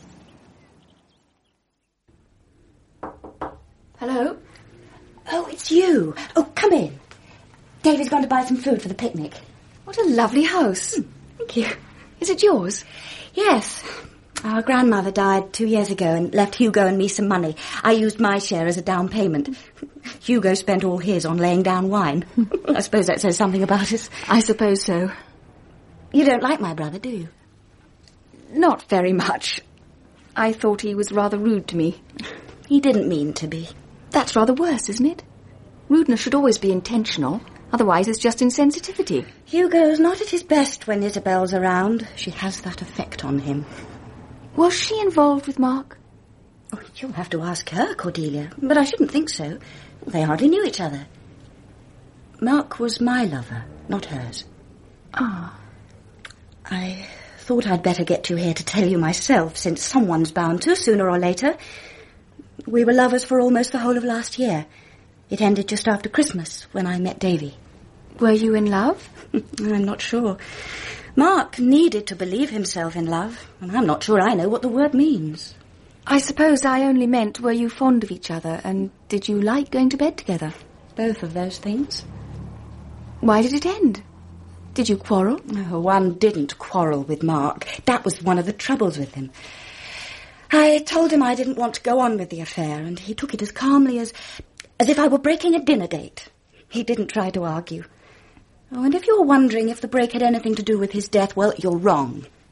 Hello? Oh, it's you. Oh, come in. Davy's gone to buy some food for the picnic. What a lovely house. Thank you. Is it yours? Yes. Our grandmother died 2 years ago and left Hugo and me some money. I used my share as a down payment. Hugo spent all his on laying down wine. I suppose that says something about us. I suppose so. You don't like my brother, do you? Not very much. I thought he was rather rude to me. He didn't mean to be. That's rather worse, isn't it? Rudeness should always be intentional. Otherwise, it's just insensitivity. Hugo's not at his best when Isabel's around. She has that effect on him. Was she involved with Mark? Oh, you'll have to ask her, Cordelia. But I shouldn't think so. They hardly knew each other. Mark was my lover, not hers. Ah. I thought I'd better get you here to tell you myself, since someone's bound to, sooner or later. We were lovers for almost the whole of last year. It ended just after Christmas, when I met Davy. Were you in love? I'm not sure. Mark needed to believe himself in love, and I'm not sure I know what the word means. I suppose I only meant, were you fond of each other, and did you like going to bed together? Both of those things. Why did it end? Did you quarrel? No, one didn't quarrel with Mark. That was one of the troubles with him. I told him I didn't want to go on with the affair, and he took it as calmly as if I were breaking a dinner date. He didn't try to argue. Oh, and if you're wondering if the break had anything to do with his death, well, you're wrong.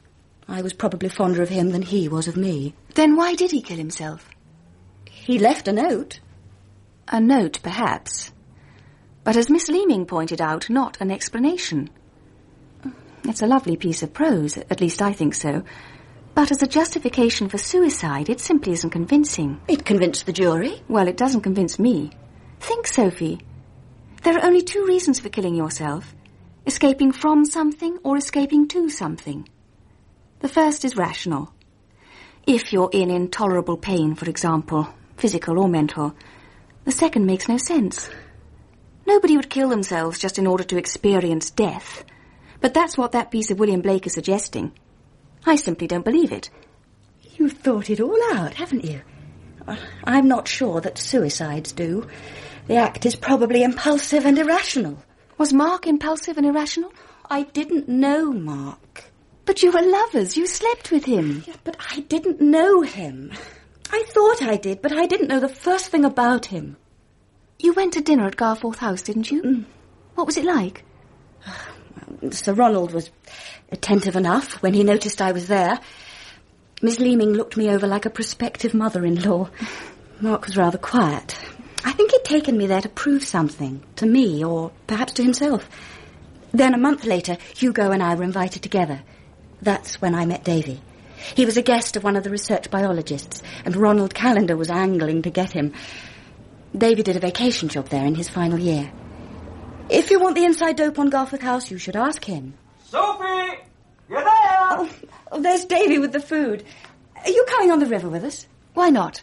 I was probably fonder of him than he was of me. Then why did he kill himself? He left a note. A note, perhaps. But as Miss Leeming pointed out, not an explanation. It's a lovely piece of prose, at least I think so. But as a justification for suicide, it simply isn't convincing. It convinced the jury. Well, it doesn't convince me. Think, Sophie. There are only two reasons for killing yourself. Escaping from something or escaping to something. The first is rational. If you're in intolerable pain, for example, physical or mental. The second makes no sense. Nobody would kill themselves just in order to experience death. But that's what that piece of William Blake is suggesting. I simply don't believe it. You've thought it all out, haven't you? I'm not sure that suicides do. The act is probably impulsive and irrational. Was Mark impulsive and irrational? I didn't know Mark. But you were lovers. You slept with him. Yeah, but I didn't know him. I thought I did, but I didn't know the first thing about him. You went to dinner at Garforth House, didn't you? Mm. What was it like? Sir Ronald was attentive enough when he noticed I was there. Miss Leeming looked me over like a prospective mother-in-law. Mark was rather quiet. I think he'd taken me there to prove something, to me, or perhaps to himself. Then a month later, Hugo and I were invited together. That's when I met Davy. He was a guest of one of the research biologists, and Ronald Callender was angling to get him. Davy did a vacation job there in his final year. If you want the inside dope on Garforth House, you should ask him. Sophie! You're there! Oh, there's Davy with the food. Are you coming on the river with us? Why not?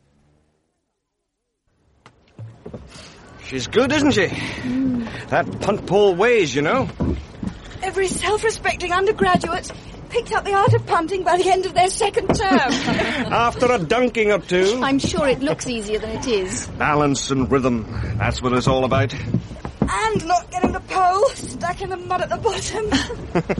She's good, isn't she? That punt pole weighs, you know. Every self-respecting undergraduate picked up the art of punting by the end of their second term. After a dunking or two. I'm sure it looks easier than it is. Balance and rhythm. That's what it's all about. And not getting the pole stuck in the mud at the bottom.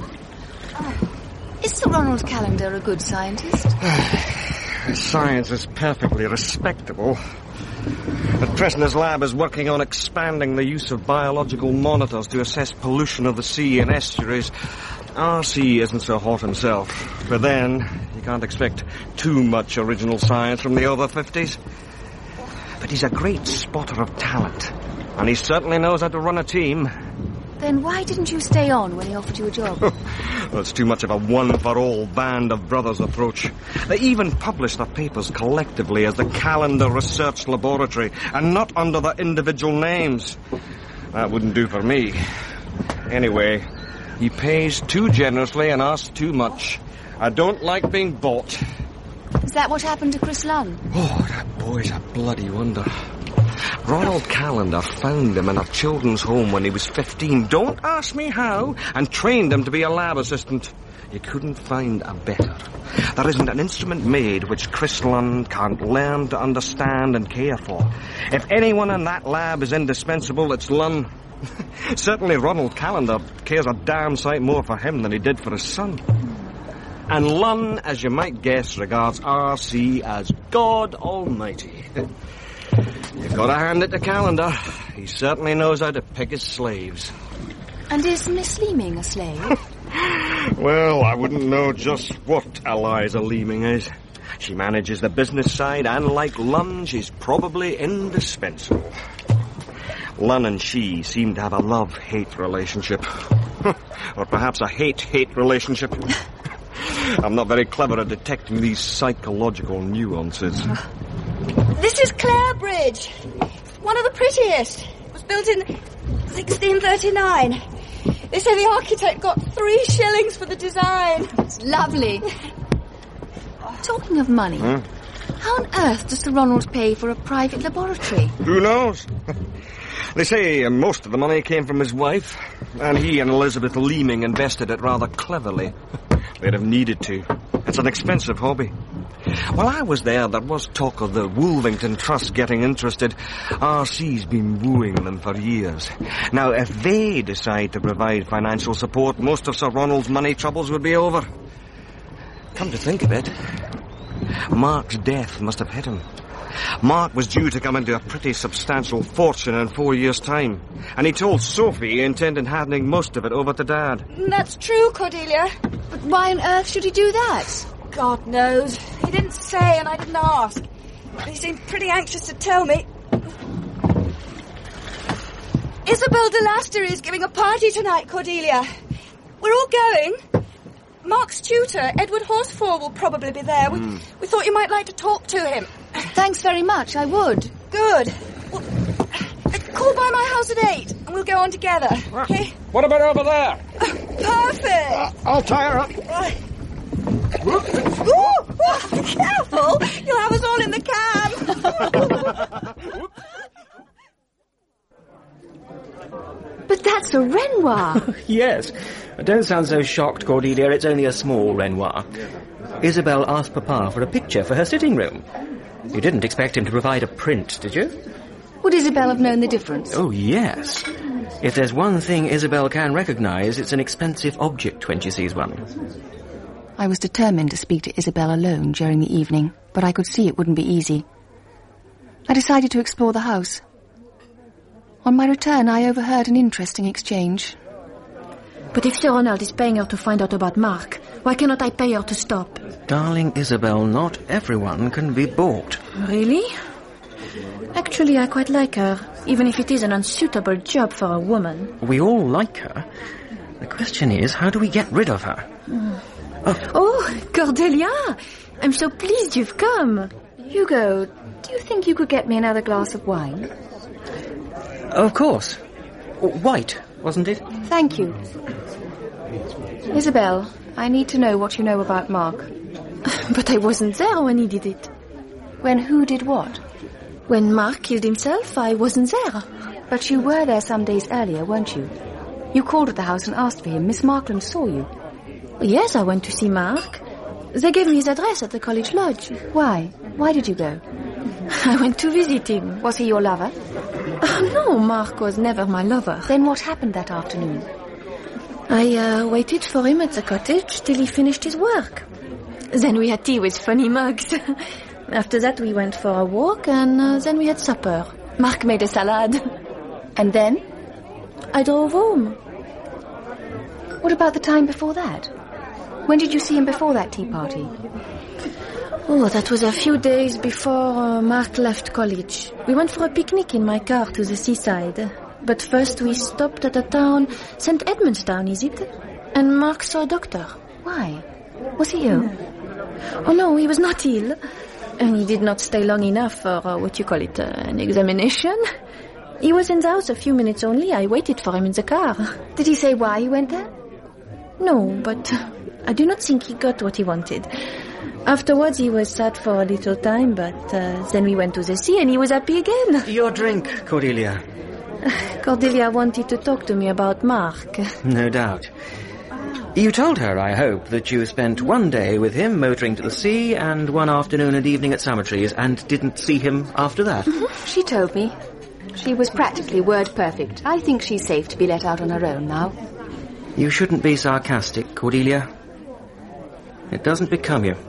Is Sir Ronald Callender a good scientist? Science is perfectly respectable. At present, his lab is working on expanding the use of biological monitors to assess pollution of the sea and estuaries. R.C. isn't so hot himself, but then you can't expect too much original science from the over 50s. But he's a great spotter of talent, and he certainly knows how to run a team. Then why didn't you stay on when he offered you a job? Well, it's too much of a one-for-all band of brothers approach. They even publish their papers collectively as the Callender Research Laboratory, and not under their individual names. That wouldn't do for me. Anyway, he pays too generously and asks too much. I don't like being bought. Is that what happened to Chris Lunn? Oh, that boy's a bloody wonder. Ronald Callender found him in a children's home when he was 15. Don't ask me how. And trained him to be a lab assistant. You couldn't find a better. There isn't an instrument made which Chris Lunn can't learn to understand and care for. If anyone in that lab is indispensable, it's Lunn. Certainly Ronald Callender cares a damn sight more for him than he did for his son. And Lunn, as you might guess, regards R.C. as God Almighty. You've got to hand it to Callender. He certainly knows how to pick his slaves. And is Miss Leeming a slave? Well, I wouldn't know just what Eliza Leeming is. She manages the business side, and like Lunn, she's probably indispensable. Lunn and she seem to have a love-hate relationship. Or perhaps a hate-hate relationship. I'm not very clever at detecting these psychological nuances. This is Clare Bridge. One of the prettiest. It was built in 1639. They say the architect got 3 shillings for the design. It's lovely. Talking of money, how on earth does Sir Ronald pay for a private laboratory? Who knows? They say most of the money came from his wife, and he and Elizabeth Leeming invested it rather cleverly. They'd have needed to. It's an expensive hobby. While I was there was talk of the Wolvington Trust getting interested. R.C.'s been wooing them for years. Now, if they decide to provide financial support, most of Sir Ronald's money troubles would be over. Come to think of it, Mark's death must have hit him. Mark was due to come into a pretty substantial fortune in 4 years' time, and he told Sophie he intended handing most of it over to Dad. That's true, Cordelia. But why on earth should he do that? God knows. He didn't say and I didn't ask. But he seemed pretty anxious to tell me. Isabel de Laster is giving a party tonight, Cordelia. We're all going. Mark's tutor, Edward Horsfall, will probably be there. We thought you might like to talk to him. Thanks very much, I would. Good. Well, call by my house at 8 and we'll go on together, okay? What about over there? Perfect! I'll tie her up. Ooh, careful! You'll have us all in the cab. But that's a Renoir. Yes. Don't sound so shocked, Cordelia. It's only a small Renoir. Isabel asked Papa for a picture for her sitting room. You didn't expect him to provide a print, did you? Would Isabel have known the difference? Oh, yes. If there's one thing Isabel can recognise, it's an expensive object when she sees one. I was determined to speak to Isabel alone during the evening, but I could see it wouldn't be easy. I decided to explore the house. On my return, I overheard an interesting exchange. But if Sir Ronald is paying her to find out about Mark, why cannot I pay her to stop? Darling Isabel, not everyone can be bought. Really? Actually, I quite like her, even if it is an unsuitable job for a woman. We all like her. The question is, how do we get rid of her? Oh, Cordelia! I'm so pleased you've come. Hugo, do you think you could get me another glass of wine? Of course. White, wasn't it? Thank you. Isabel, I need to know what you know about Mark. But I wasn't there when he did it. When who did what? When Mark killed himself, I wasn't there. But you were there some days earlier, weren't you? You called at the house and asked for him. Miss Markland saw you. Yes, I went to see Mark. They gave me his address at the college lodge. Why? Why did you go? I went to visit him. Was he your lover? No, Mark was never my lover. Then what happened that afternoon? I waited for him at the cottage till he finished his work. Then we had tea with funny mugs. After that we went for a walk and then we had supper. Mark made a salad. And then? I drove home. What about the time before that? When did you see him before that tea party? Oh, that was a few days before Mark left college. We went for a picnic in my car to the seaside. But first we stopped at a town, St. Edmundstown, is it? And Mark saw a doctor. Why? Was he ill? Oh, no, he was not ill. And he did not stay long enough for, an examination. He was in the house a few minutes only. I waited for him in the car. Did he say why he went there? No, but I do not think he got what he wanted. Afterwards, he was sad for a little time, but then we went to the sea and he was happy again. Your drink, Cordelia. Cordelia wanted to talk to me about Mark. No doubt. You told her, I hope, that you spent one day with him motoring to the sea and one afternoon and evening at Summertrees and didn't see him after that. She told me. She was practically word perfect. I think she's safe to be let out on her own now. You shouldn't be sarcastic, Cordelia. It doesn't become you.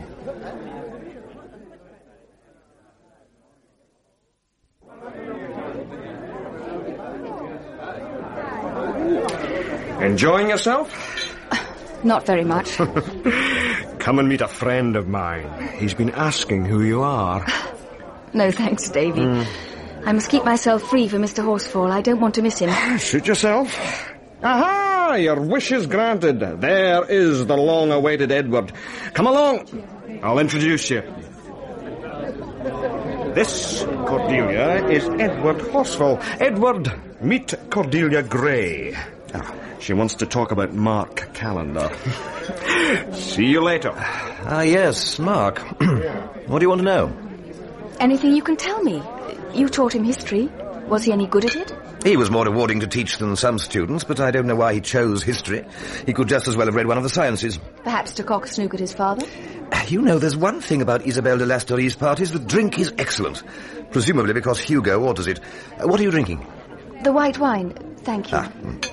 Enjoying yourself? Not very much. Come and meet a friend of mine. He's been asking who you are. No thanks, Davy. I must keep myself free for Mr. Horsfall. I don't want to miss him. Suit yourself. Aha! Your wish is granted. There is the long-awaited Edward. Come along. I'll introduce you. This, Cordelia, is Edward Horsfall. Edward, meet Cordelia Gray. She wants to talk about Mark Calendar. See you later. Yes, Mark. What do you want to know? Anything you can tell me. You taught him history. Was he any good at it? He was more rewarding to teach than some students, but I don't know why he chose history. He could just as well have read one of the sciences. Perhaps to cock a snook at his father? You know, there's one thing about Isabel de Lastourie's parties. The drink is excellent. Presumably because Hugo orders it. What are you drinking? The white wine. Thank you.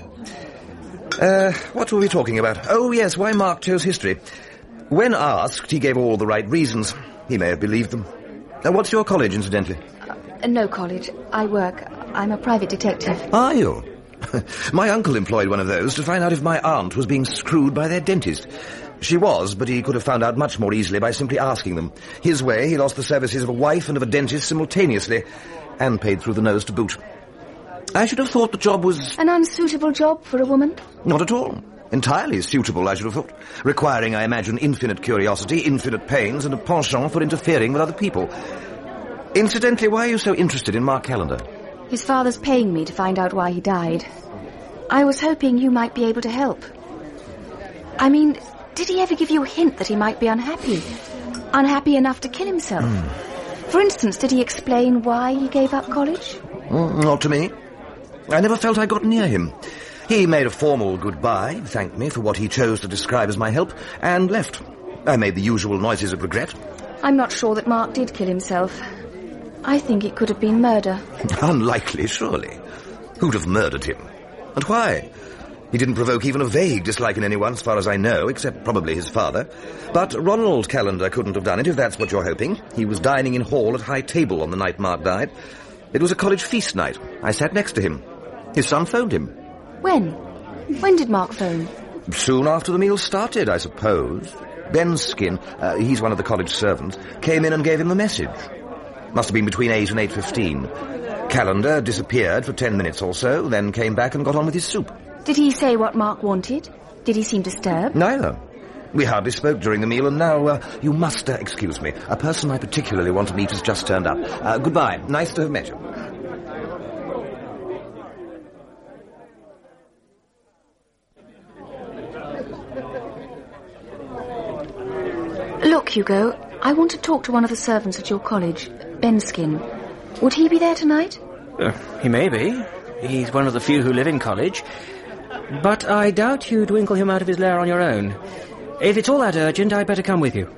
What were we talking about? Oh, yes, why Mark chose history. When asked, he gave all the right reasons. He may have believed them. What's your college, incidentally? No college. I work. I'm a private detective. Are you? My uncle employed one of those to find out if my aunt was being screwed by their dentist. She was, but he could have found out much more easily by simply asking them. His way, he lost the services of a wife and of a dentist simultaneously, and paid through the nose to boot. I should have thought the job was... An unsuitable job for a woman? Not at all. Entirely suitable, I should have thought. Requiring, I imagine, infinite curiosity, infinite pains, and a penchant for interfering with other people. Incidentally, why are you so interested in Mark Callender? His father's paying me to find out why he died. I was hoping you might be able to help. I mean, did he ever give you a hint that he might be unhappy? Unhappy enough to kill himself? For instance, did he explain why he gave up college? Not to me. I never felt I got near him. He made a formal goodbye, thanked me for what he chose to describe as my help, and left. I made the usual noises of regret. I'm not sure that Mark did kill himself. I think it could have been murder. Unlikely, surely. Who'd have murdered him? And why? He didn't provoke even a vague dislike in anyone, as far as I know, except probably his father. But Ronald Callender couldn't have done it, if that's what you're hoping. He was dining in hall at high table on the night Mark died. It was a college feast night. I sat next to him. His son phoned him. When? When did Mark phone? Soon after the meal started, I suppose. Benskin, he's one of the college servants, came in and gave him the message. Must have been between 8 and 8:15. Callender disappeared for 10 minutes or so, then came back and got on with his soup. Did he say what Mark wanted? Did he seem disturbed? Neither. We hardly spoke during the meal, and now, you must excuse me. A person I particularly want to meet has just turned up. Goodbye. Nice to have met you. Look, Hugo, I want to talk to one of the servants at your college, Benskin. Would he be there tonight? He may be. He's one of the few who live in college. But I doubt you'd winkle him out of his lair on your own. If it's all that urgent, I'd better come with you.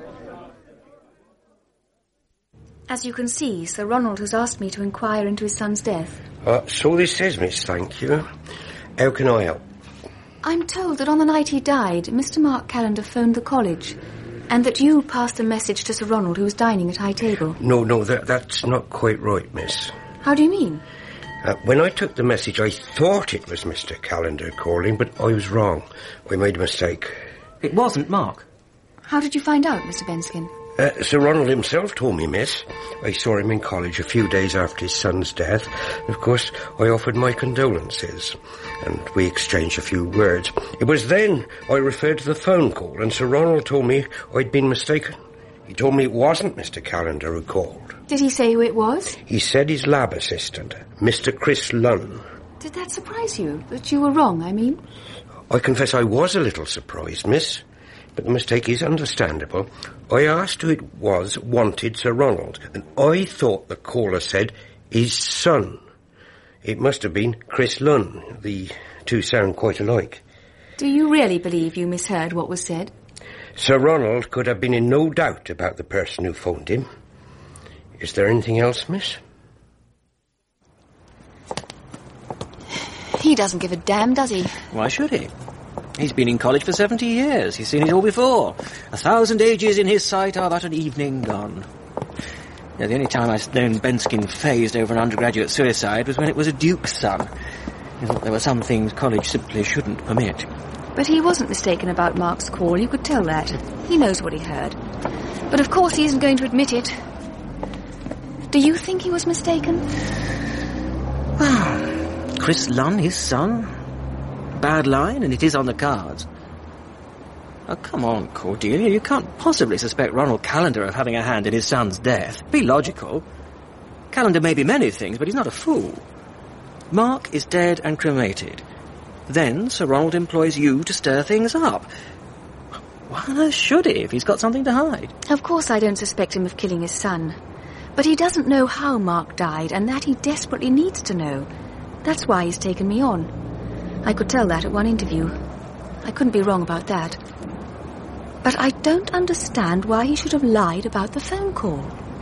As you can see, Sir Ronald has asked me to inquire into his son's death. So this says, miss, thank you. How can I help? I'm told that on the night he died, Mr. Mark Callender phoned the college, and that you passed a message to Sir Ronald, who was dining at high table. No, that's not quite right, miss. How do you mean? When I took the message, I thought it was Mr. Callender calling, but I was wrong. I made a mistake. It wasn't Mark. How did you find out, Mr. Benskin? Sir Ronald himself told me, miss. I saw him in college a few days after his son's death. Of course, I offered my condolences, and we exchanged a few words. It was then I referred to the phone call, and Sir Ronald told me I'd been mistaken. He told me it wasn't Mr. Callender who called. Did he say who it was? He said his lab assistant, Mr. Chris Lunn. Did that surprise you? That you were wrong, I mean? I confess I was a little surprised, miss. But the mistake is understandable. I asked who it was wanted Sir Ronald, and I thought the caller said his son. It must have been Chris Lunn. The two sound quite alike. Do you really believe you misheard what was said? Sir Ronald could have been in no doubt about the person who phoned him. Is there anything else, miss? He doesn't give a damn, does he? Why should he? He's been in college for 70 years. He's seen it all before. 1,000 ages in his sight are but an evening gone. Now, the only time I've known Benskin phased over an undergraduate suicide was when it was a duke's son. He thought there were some things college simply shouldn't permit. But he wasn't mistaken about Mark's call. You could tell that. He knows what he heard. But of course he isn't going to admit it. Do you think he was mistaken? Chris Lunn, his son? Bad line, and it is on the cards. Oh, come on, Cordelia. You can't possibly suspect Ronald Callender of having a hand in his son's death. Be logical. Callender may be many things, but he's not a fool. Mark is dead and cremated. Then Sir Ronald employs you to stir things up. Why on earth should he if he's got something to hide? Of course I don't suspect him of killing his son. But he doesn't know how Mark died, and that he desperately needs to know. That's why he's taken me on. I could tell that at one interview. I couldn't be wrong about that. But I don't understand why he should have lied about the phone call.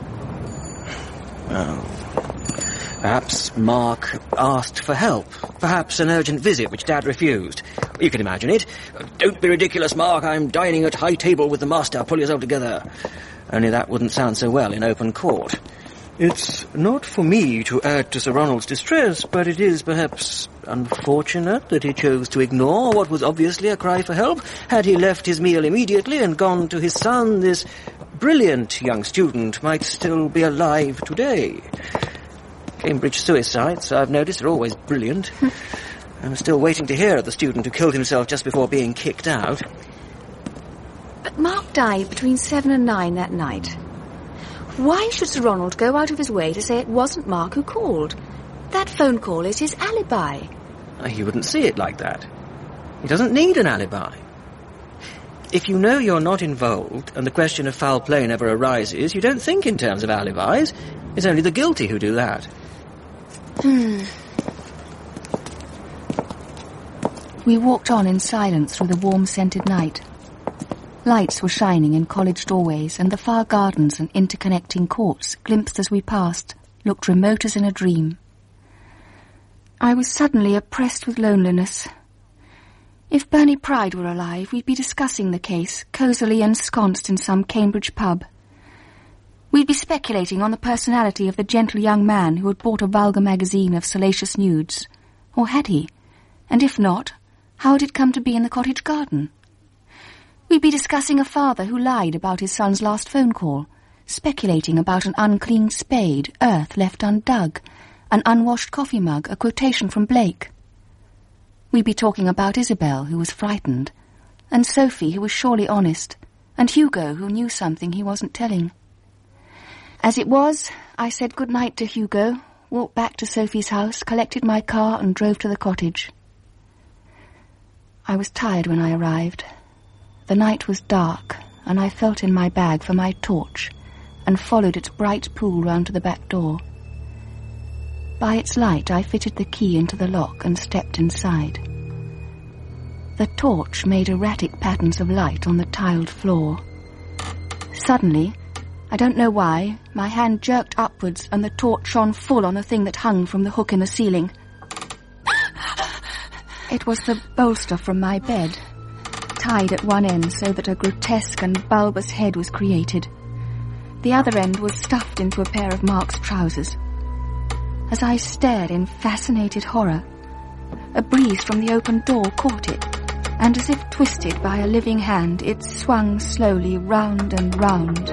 Oh. Perhaps Mark asked for help. Perhaps an urgent visit which Dad refused. You can imagine it. Don't be ridiculous, Mark. I'm dining at high table with the master. Pull yourself together. Only that wouldn't sound so well in open court. It's not for me to add to Sir Ronald's distress, but it is perhaps unfortunate that he chose to ignore what was obviously a cry for help. Had he left his meal immediately and gone to his son, this brilliant young student might still be alive today. Cambridge suicides, I've noticed, are always brilliant. I'm still waiting to hear of the student who killed himself just before being kicked out. But Mark died between 7 and 9 that night. Why should Sir Ronald go out of his way to say it wasn't Mark who called? That phone call is his alibi. He wouldn't see it like that. He doesn't need an alibi. If you know you're not involved and the question of foul play never arises, you don't think in terms of alibis. It's only the guilty who do that. We walked on in silence through the warm-scented night. Lights were shining in college doorways, and the far gardens and interconnecting courts, glimpsed as we passed, looked remote as in a dream. I was suddenly oppressed with loneliness. If Bernie Pride were alive, we'd be discussing the case, cosily ensconced in some Cambridge pub. We'd be speculating on the personality of the gentle young man who had bought a vulgar magazine of salacious nudes. Or had he? And if not, how had it come to be in the cottage garden? We'd be discussing a father who lied about his son's last phone call, speculating about an unclean spade, earth left undug, an unwashed coffee mug, a quotation from Blake. We'd be talking about Isabel, who was frightened, and Sophie, who was surely honest, and Hugo, who knew something he wasn't telling. As it was, I said good night to Hugo, walked back to Sophie's house, collected my car and drove to the cottage. I was tired when I arrived. The night was dark, and I felt in my bag for my torch and followed its bright pool round to the back door. By its light I fitted the key into the lock and stepped inside. The torch made erratic patterns of light on the tiled floor. Suddenly, I don't know why, my hand jerked upwards and the torch shone full on the thing that hung from the hook in the ceiling. It was the bolster from my bed, tied at one end so that a grotesque and bulbous head was created. The other end was stuffed into a pair of Mark's trousers. As I stared in fascinated horror, a breeze from the open door caught it, and as if twisted by a living hand, it swung slowly round and round.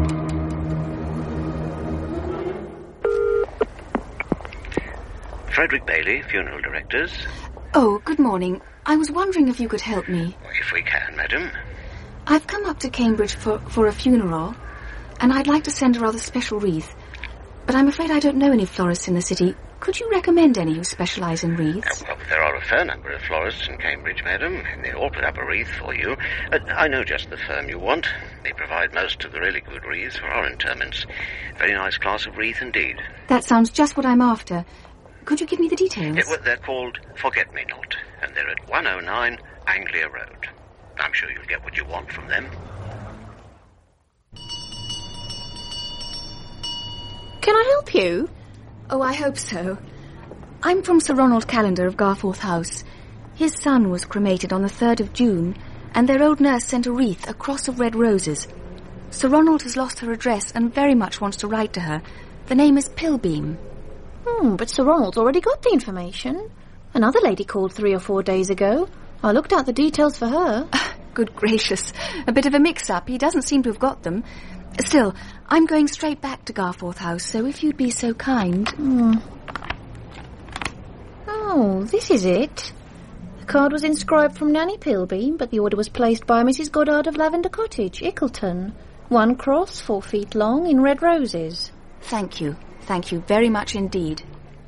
Frederick Bailey, funeral directors. Oh, good morning. I was wondering if you could help me. If we can, madam. I've come up to Cambridge for a funeral, and I'd like to send a rather special wreath. But I'm afraid I don't know any florists in the city. Could you recommend any who specialise in wreaths? Well, there are a fair number of florists in Cambridge, madam, and they all put up a wreath for you. I know just the firm you want. They provide most of the really good wreaths for our interments. Very nice class of wreath indeed. That sounds just what I'm after. Could you give me the details? Well, they're called Forget-Me-Not, and they're at 109 Anglia Road. I'm sure you'll get what you want from them. Can I help you? Oh, I hope so. I'm from Sir Ronald Callender of Garforth House. His son was cremated on the 3rd of June, and their old nurse sent a wreath, a cross of red roses. Sir Ronald has lost her address and very much wants to write to her. The name is Pilbeam. But Sir Ronald's already got the information. Another lady called 3 or 4 days ago. I looked out the details for her. Good gracious. A bit of a mix-up. He doesn't seem to have got them. Still, I'm going straight back to Garforth House, so if you'd be so kind... Oh, this is it. The card was inscribed from Nanny Pilbeam, but the order was placed by Mrs. Goddard of Lavender Cottage, Ickleton. 1 cross, 4 feet long, in red roses. Thank you. Thank you very much indeed.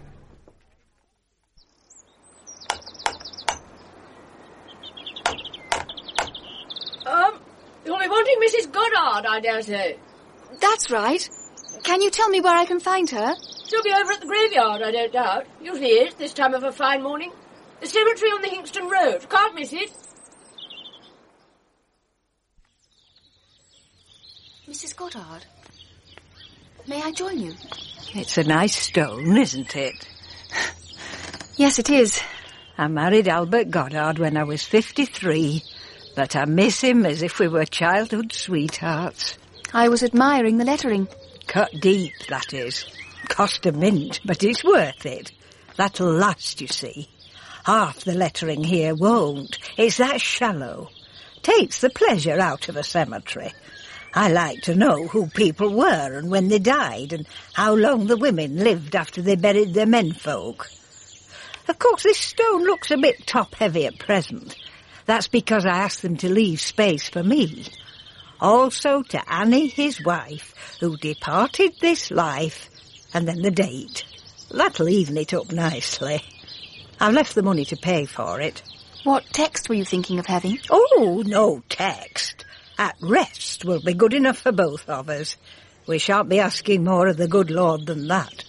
You'll be wanting Mrs. Goddard, I dare say. That's right. Can you tell me where I can find her? She'll be over at the graveyard, I don't doubt. Usually is, this time of a fine morning. The cemetery on the Hingston Road. Can't miss it. Mrs. Goddard, may I join you? It's a nice stone, isn't it? Yes, it is. I married Albert Goddard when I was 53, but I miss him as if we were childhood sweethearts. I was admiring the lettering. Cut deep, that is. Cost a mint, but it's worth it. That'll last, you see. Half the lettering here won't. It's that shallow. Takes the pleasure out of a cemetery. I like to know who people were and when they died and how long the women lived after they buried their menfolk. Of course, this stone looks a bit top-heavy at present. That's because I asked them to leave space for me. Also to Annie, his wife, who departed this life, and then the date. That'll even it up nicely. I've left the money to pay for it. What text were you thinking of having? Oh, no text. At rest will be good enough for both of us. We shan't be asking more of the good Lord than that.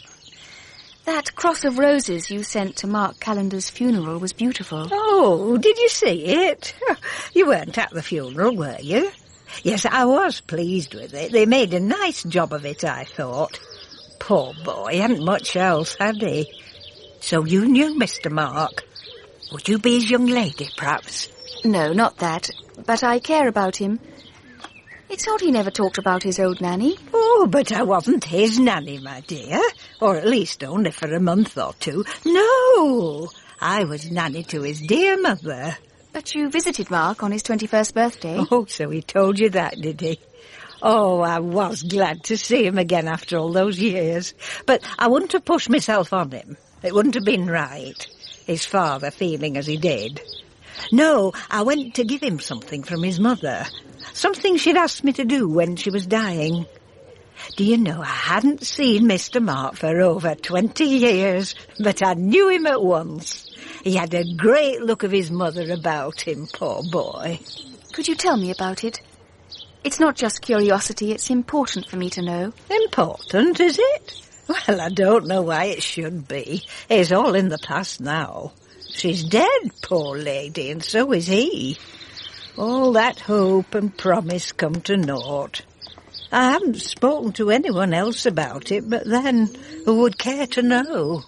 That cross of roses you sent to Mark Callender's funeral was beautiful. Oh, did you see it? You weren't at the funeral, were you? Yes, I was pleased with it. They made a nice job of it, I thought. Poor boy, hadn't much else, had he? So you knew Mr. Mark. Would you be his young lady, perhaps? No, not that. But I care about him. It's odd he never talked about his old nanny. Oh, but I wasn't his nanny, my dear. Or at least only for a month or two. No, I was nanny to his dear mother. But you visited Mark on his 21st birthday. Oh, so he told you that, did he? Oh, I was glad to see him again after all those years. But I wouldn't have pushed myself on him. It wouldn't have been right, his father feeling as he did. No, I went to give him something from his mother. Something she'd asked me to do when she was dying. Do you know, I hadn't seen Mr. Mark for over 20 years, but I knew him at once. He had a great look of his mother about him, poor boy. Could you tell me about it? It's not just curiosity, it's important for me to know. Important, is it? Well, I don't know why it should be. It's all in the past now. She's dead, poor lady, and so is he. All that hope and promise come to naught. I haven't spoken to anyone else about it, but then who would care to know?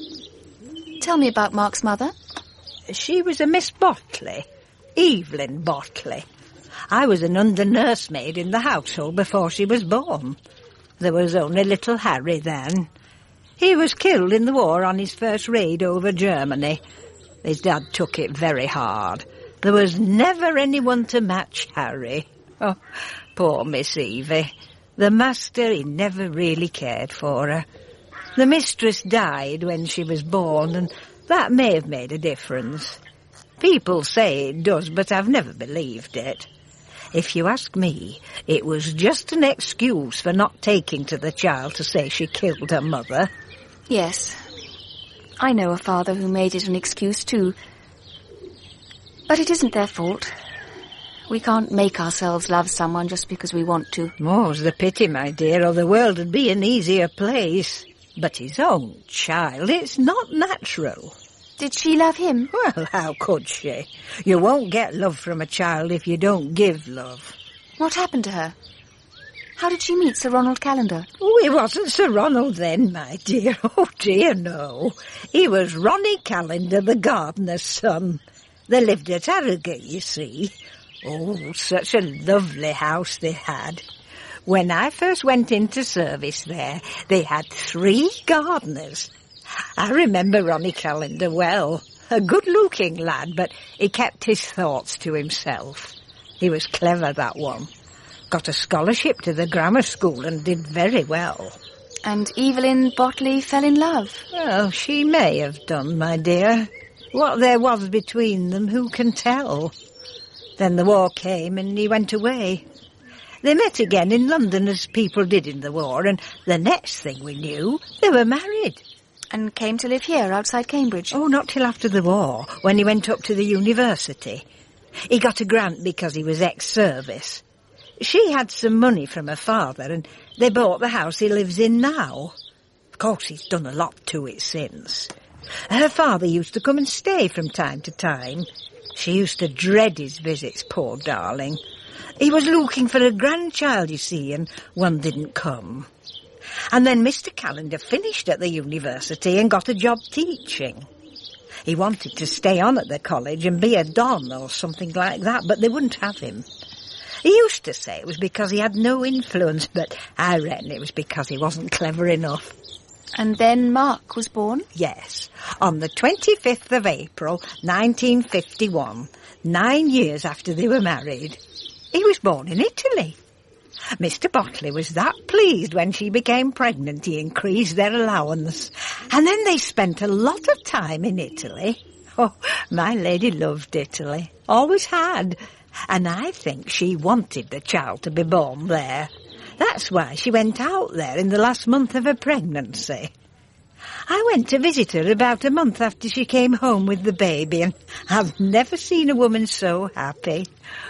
Tell me about Mark's mother. She was a Miss Botley, Evelyn Botley. I was an under-nursemaid in the household before she was born. There was only little Harry then. He was killed in the war on his first raid over Germany. His dad took it very hard. There was never anyone to match Harry. Oh, poor Miss Evie. The master, he never really cared for her. The mistress died when she was born, and that may have made a difference. People say it does, but I've never believed it. If you ask me, it was just an excuse for not taking to the child to say she killed her mother. Yes. I know a father who made it an excuse too. But it isn't their fault. We can't make ourselves love someone just because we want to. More's the pity, my dear, or the world would be an easier place. But his own child, it's not natural. Did she love him? Well, how could she? You won't get love from a child if you don't give love. What happened to her? How did she meet Sir Ronald Callender? Oh, it wasn't Sir Ronald then, my dear. Oh, dear, no. He was Ronnie Callender, the gardener's son. They lived at Harrogate, you see. Oh, such a lovely house they had. When I first went into service there, they had 3 gardeners. I remember Ronnie Callender well. A good-looking lad, but he kept his thoughts to himself. He was clever, that one. Got a scholarship to the grammar school and did very well. And Evelyn Botley fell in love? Well, she may have done, my dear. What there was between them, who can tell? Then the war came and he went away. They met again in London as people did in the war, and the next thing we knew, they were married. And came to live here outside Cambridge? Oh, not till after the war, when he went up to the university. He got a grant because he was ex-service. She had some money from her father, and they bought the house he lives in now. Of course, he's done a lot to it since. Her father used to come and stay from time to time. She used to dread his visits, poor darling. He was looking for a grandchild, you see, and one didn't come. And then Mr. Callender finished at the university and got a job teaching. He wanted to stay on at the college and be a don or something like that, but they wouldn't have him. He used to say it was because he had no influence, but I reckon it was because he wasn't clever enough. And then Mark was born? Yes, on the 25th of April, 1951, 9 years after they were married. He was born in Italy. Mr. Botley was that pleased when she became pregnant he increased their allowance. And then they spent a lot of time in Italy. Oh, my lady loved Italy. Always had. And I think she wanted the child to be born there. That's why she went out there in the last month of her pregnancy. I went to visit her about a month after she came home with the baby, and I've never seen a woman so happy.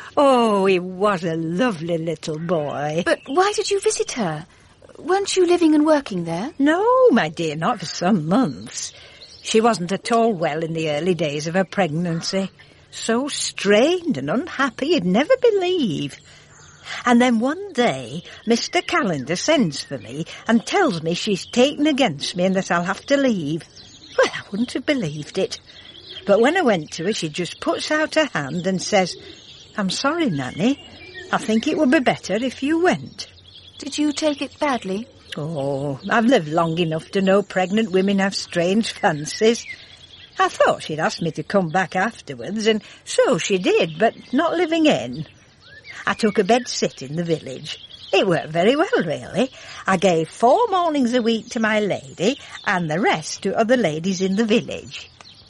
Oh, he was a lovely little boy. But why did you visit her? Weren't you living and working there? No, my dear, not for some months. She wasn't at all well in the early days of her pregnancy. So strained and unhappy you'd never believe. And then one day, Mr. Callender sends for me and tells me she's taken against me and that I'll have to leave. Well, I wouldn't have believed it. But when I went to her, she just puts out her hand and says, "I'm sorry, Nanny. I think it would be better if you went." Did you take it badly? Oh, I've lived long enough to know pregnant women have strange fancies. I thought she'd asked me to come back afterwards, and so she did, but not living in. I took a bed sit in the village. It worked very well, really. I gave 4 mornings a week to my lady, and the rest to other ladies in the village.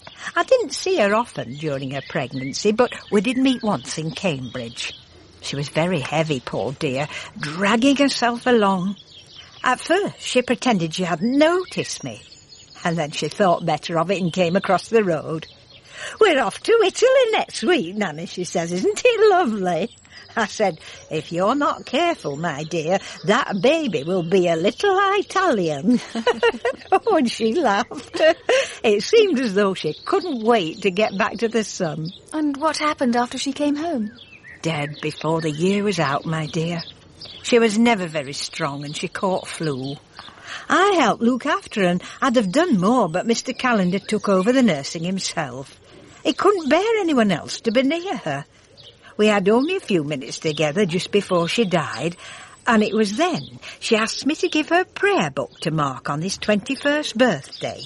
I didn't see her often during her pregnancy, but we did meet once in Cambridge. She was very heavy, poor dear, dragging herself along. At first, she pretended she hadn't noticed me, and then she thought better of it and came across the road. "We're off to Italy next week, Nanny," she says. "Isn't it lovely?" I said, "If you're not careful, my dear, that baby will be a little Italian." Oh, and she laughed. It seemed as though she couldn't wait to get back to the sun. And what happened after she came home? Dead before the year was out, my dear. She was never very strong and she caught flu. I helped look after her and I'd have done more, but Mr. Callender took over the nursing himself. He couldn't bear anyone else to be near her. We had only a few minutes together just before she died, and it was then she asked me to give her a prayer book to Mark on his 21st birthday.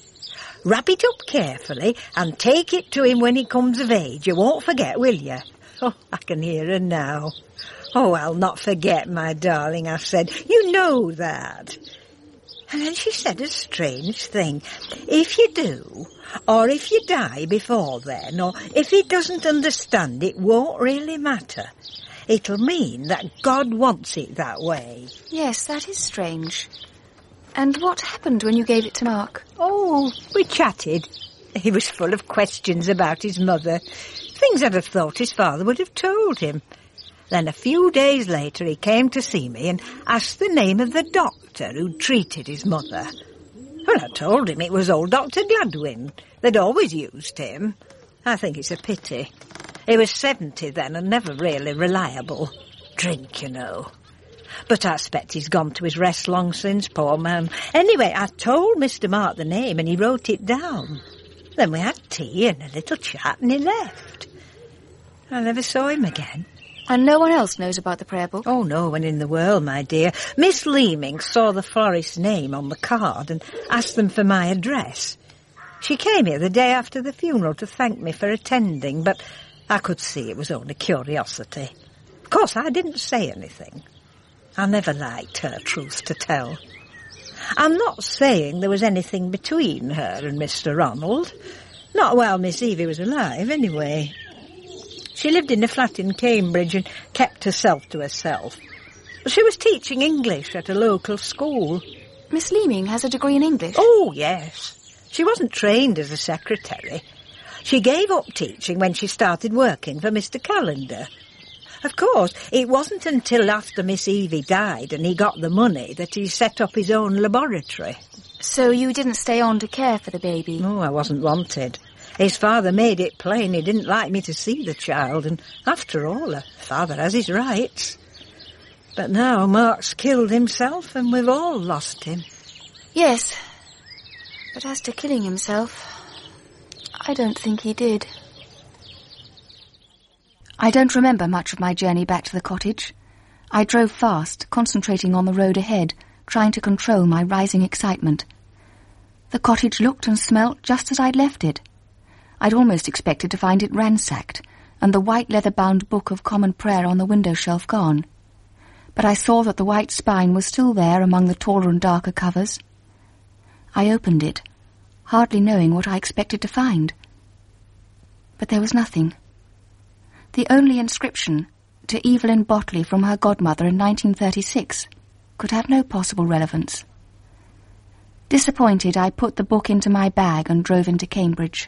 "Wrap it up carefully and take it to him when he comes of age. You won't forget, will you?" Oh, I can hear her now. "Oh, I'll not forget, my darling," I said. "You know that." And then she said a strange thing. "If you do, or if you die before then, or if he doesn't understand, it won't really matter. It'll mean that God wants it that way." Yes, that is strange. And what happened when you gave it to Mark? Oh, we chatted. He was full of questions about his mother, things I'd have thought his father would have told him. Then a few days later he came to see me and asked the name of the doctor who'd treated his mother. Well, I told him it was old Dr. Gladwin. They'd always used him. I think it's a pity. He was 70 then and never really reliable. Drink, you know. But I expect he's gone to his rest long since, poor man. Anyway, I told Mr. Mark the name and he wrote it down. Then we had tea and a little chat and he left. I never saw him again. And no one else knows about the prayer book? Oh, no one in the world, my dear. Miss Leeming saw the florist's name on the card and asked them for my address. She came here the day after the funeral to thank me for attending, but I could see it was only curiosity. Of course, I didn't say anything. I never liked her, truth to tell. I'm not saying there was anything between her and Mr. Ronald. Not while Miss Evie was alive, anyway. She lived in a flat in Cambridge and kept herself to herself. She was teaching English at a local school. Miss Leeming has a degree in English? Oh, yes. She wasn't trained as a secretary. She gave up teaching when she started working for Mr. Callender. Of course, it wasn't until after Miss Evie died and he got the money that he set up his own laboratory. So you didn't stay on to care for the baby? No, I wasn't wanted. His father made it plain he didn't like me to see the child, and after all, a father has his rights. But now Mark's killed himself and we've all lost him. Yes, but as to killing himself, I don't think he did. I don't remember much of my journey back to the cottage. I drove fast, concentrating on the road ahead, trying to control my rising excitement. The cottage looked and smelt just as I'd left it. I'd almost expected to find it ransacked, and the white leather-bound Book of Common Prayer on the window shelf gone. But I saw that the white spine was still there among the taller and darker covers. I opened it, hardly knowing what I expected to find. But there was nothing. The only inscription, to Evelyn Botley from her godmother in 1936, could have no possible relevance. Disappointed, I put the book into my bag and drove into Cambridge.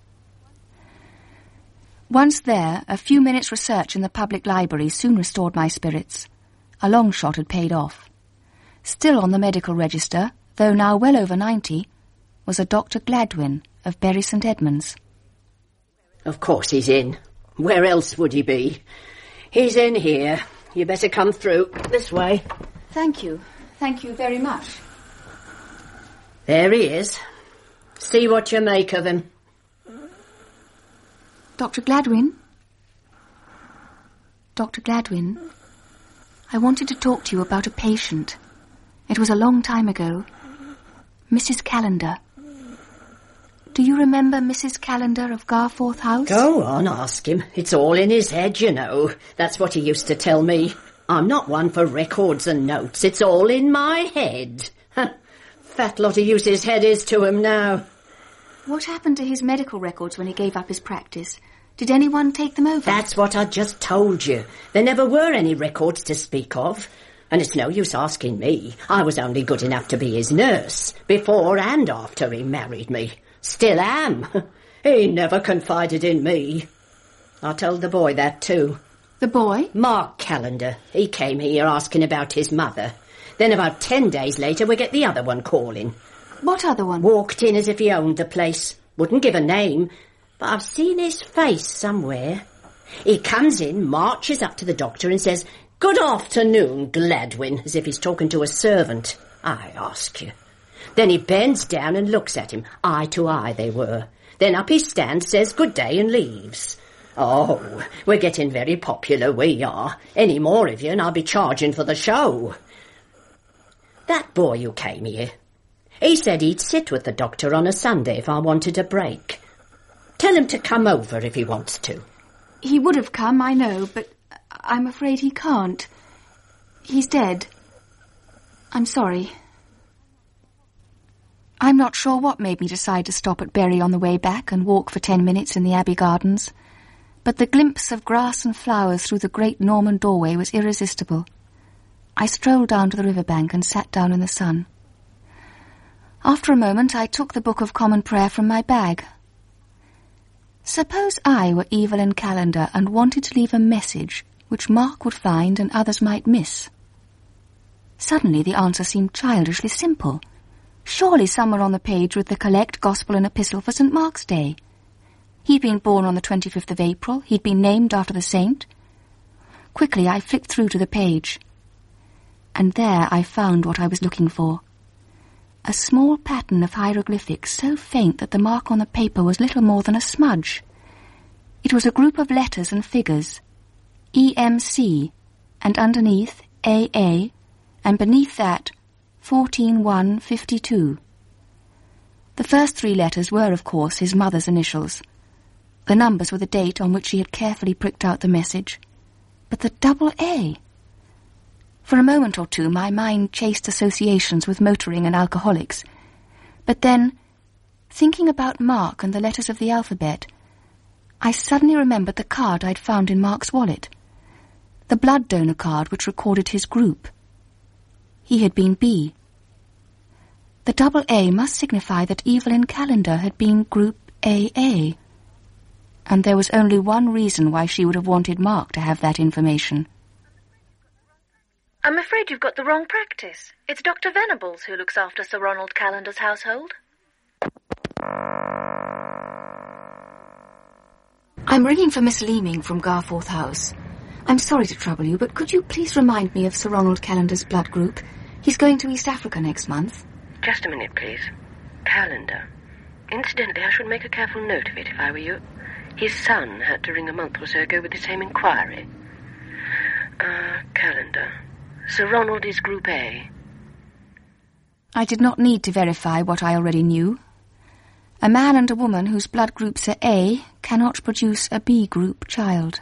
Once there, a few minutes' research in the public library soon restored my spirits. A long shot had paid off. Still on the medical register, though now well over 90, was a Dr. Gladwin of Bury St. Edmunds. Of course he's in. Where else would he be? He's in here. You better come through. This way. Thank you. Thank you very much. There he is. See what you make of him. Dr. Gladwin? Dr. Gladwin, I wanted to talk to you about a patient. It was a long time ago. Mrs. Callender. Do you remember Mrs. Callender of Garforth House? Go on, ask him. It's all in his head, you know. That's what he used to tell me. I'm not one for records and notes. It's all in my head. Fat lot of use his head is to him now. What happened to his medical records when he gave up his practice? Did anyone take them over? That's what I just told you. There never were any records to speak of. And it's no use asking me. I was only good enough to be his nurse, before and after he married me. Still am. He never confided in me. I told the boy that too. The boy? Mark Callender. He came here asking about his mother. Then about 10 days later we get the other one calling. What other one? Walked in as if he owned the place. Wouldn't give a name, but I've seen his face somewhere. He comes in, marches up to the doctor and says, "Good afternoon, Gladwin," as if he's talking to a servant. I ask you. Then he bends down and looks at him. Eye to eye they were. Then up he stands, says good day and leaves. Oh, we're getting very popular, we are. Any more of you and I'll be charging for the show. That boy who came here, he said he'd sit with the doctor on a Sunday if I wanted a break. Tell him to come over if he wants to. He would have come, I know, but I'm afraid he can't. He's dead. I'm sorry. I'm not sure what made me decide to stop at Bury on the way back and walk for 10 minutes in the Abbey gardens, but the glimpse of grass and flowers through the great Norman doorway was irresistible. I strolled down to the riverbank and sat down in the sun. After a moment, I took the Book of Common Prayer from my bag. Suppose I were Evelyn Callender and wanted to leave a message which Mark would find and others might miss. Suddenly the answer seemed childishly simple. Surely somewhere on the page was the Collect, Gospel and Epistle for St. Mark's Day. He'd been born on the 25th of April. He'd been named after the saint. Quickly I flicked through to the page. And there I found what I was looking for. A small pattern of hieroglyphics so faint that the mark on the paper was little more than a smudge. It was a group of letters and figures. EMC, and underneath AA, and beneath that 14152. The first 3 letters were, of course, his mother's initials. The numbers were the date on which she had carefully pricked out the message. But the double A! For a moment or two my mind chased associations with motoring and alcoholics. But then, thinking about Mark and the letters of the alphabet, I suddenly remembered the card I'd found in Mark's wallet. The blood donor card which recorded his group. He had been B. The double A must signify that Evelyn Callender had been Group AA. And there was only one reason why she would have wanted Mark to have that information. I'm afraid you've got the wrong practice. It's Dr. Venables who looks after Sir Ronald Callender's household. I'm ringing for Miss Leeming from Garforth House. I'm sorry to trouble you, but could you please remind me of Sir Ronald Callender's blood group? He's going to East Africa next month. Just a minute, please. Callender. Incidentally, I should make a careful note of it if I were you. His son had to ring a month or so ago with the same inquiry. Calendar. Sir Ronald is Group A. I did not need to verify what I already knew. A man and a woman whose blood groups are A cannot produce a B group child.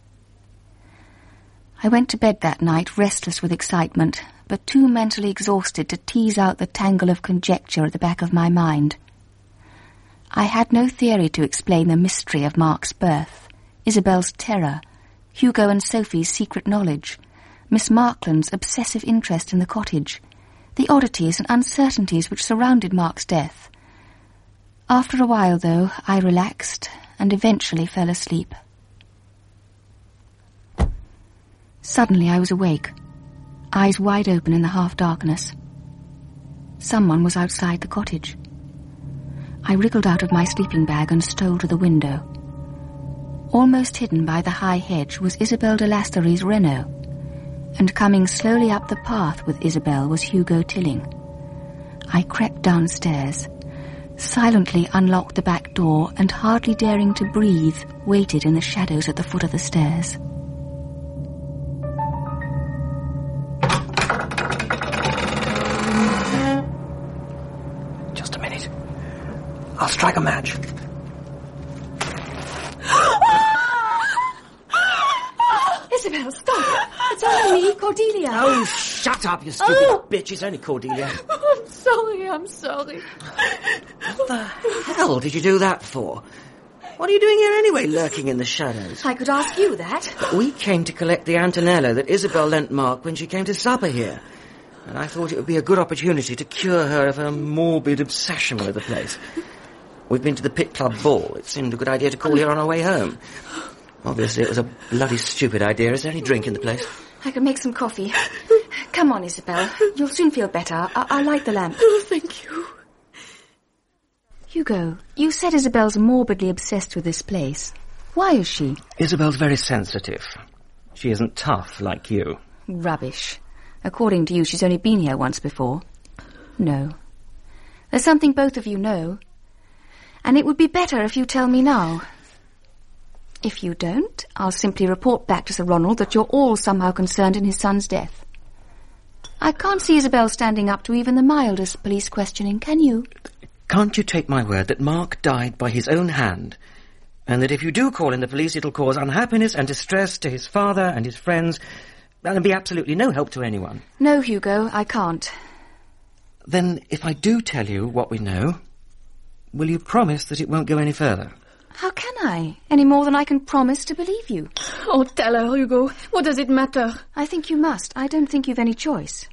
I went to bed that night restless with excitement, but too mentally exhausted to tease out the tangle of conjecture at the back of my mind. I had no theory to explain the mystery of Mark's birth, Isabel's terror, Hugo and Sophie's secret knowledge, Miss Markland's obsessive interest in the cottage, the oddities and uncertainties which surrounded Mark's death. After a while, though, I relaxed and eventually fell asleep. Suddenly I was awake, eyes wide open in the half-darkness. Someone was outside the cottage. I wriggled out of my sleeping bag and stole to the window. Almost hidden by the high hedge was Isabel de Lastory's Renault, and coming slowly up the path with Isabel was Hugo Tilling. I crept downstairs, silently unlocked the back door, and hardly daring to breathe, waited in the shadows at the foot of the stairs. Just a minute. I'll strike a match. Isabel, stop! It's only me, Cordelia. Oh, shut up, you stupid bitch. It's only Cordelia. I'm sorry. What the hell did you do that for? What are you doing here anyway, lurking in the shadows? I could ask you that. But we came to collect the Antonello that Isabel lent Mark when she came to supper here. And I thought it would be a good opportunity to cure her of her morbid obsession with the place. We've been to the Pit Club ball. It seemed a good idea to call here on our way home. Obviously, it was a bloody stupid idea. Is there any drink in the place? I can make some coffee. Come on, Isabel. You'll soon feel better. I'll light the lamp. Oh, thank you. Hugo, you said Isabel's morbidly obsessed with this place. Why is she? Isabel's very sensitive. She isn't tough like you. Rubbish. According to you, she's only been here once before. No. There's something both of you know. And it would be better if you tell me now. If you don't, I'll simply report back to Sir Ronald that you're all somehow concerned in his son's death. I can't see Isabel standing up to even the mildest police questioning, can you? Can't you take my word that Mark died by his own hand, and that if you do call in the police, it'll cause unhappiness and distress to his father and his friends, and be absolutely no help to anyone? No, Hugo, I can't. Then, if I do tell you what we know, will you promise that it won't go any further? How can I? Any more than I can promise to believe you. Oh, tell her, Hugo. What does it matter? I think you must. I don't think you've any choice.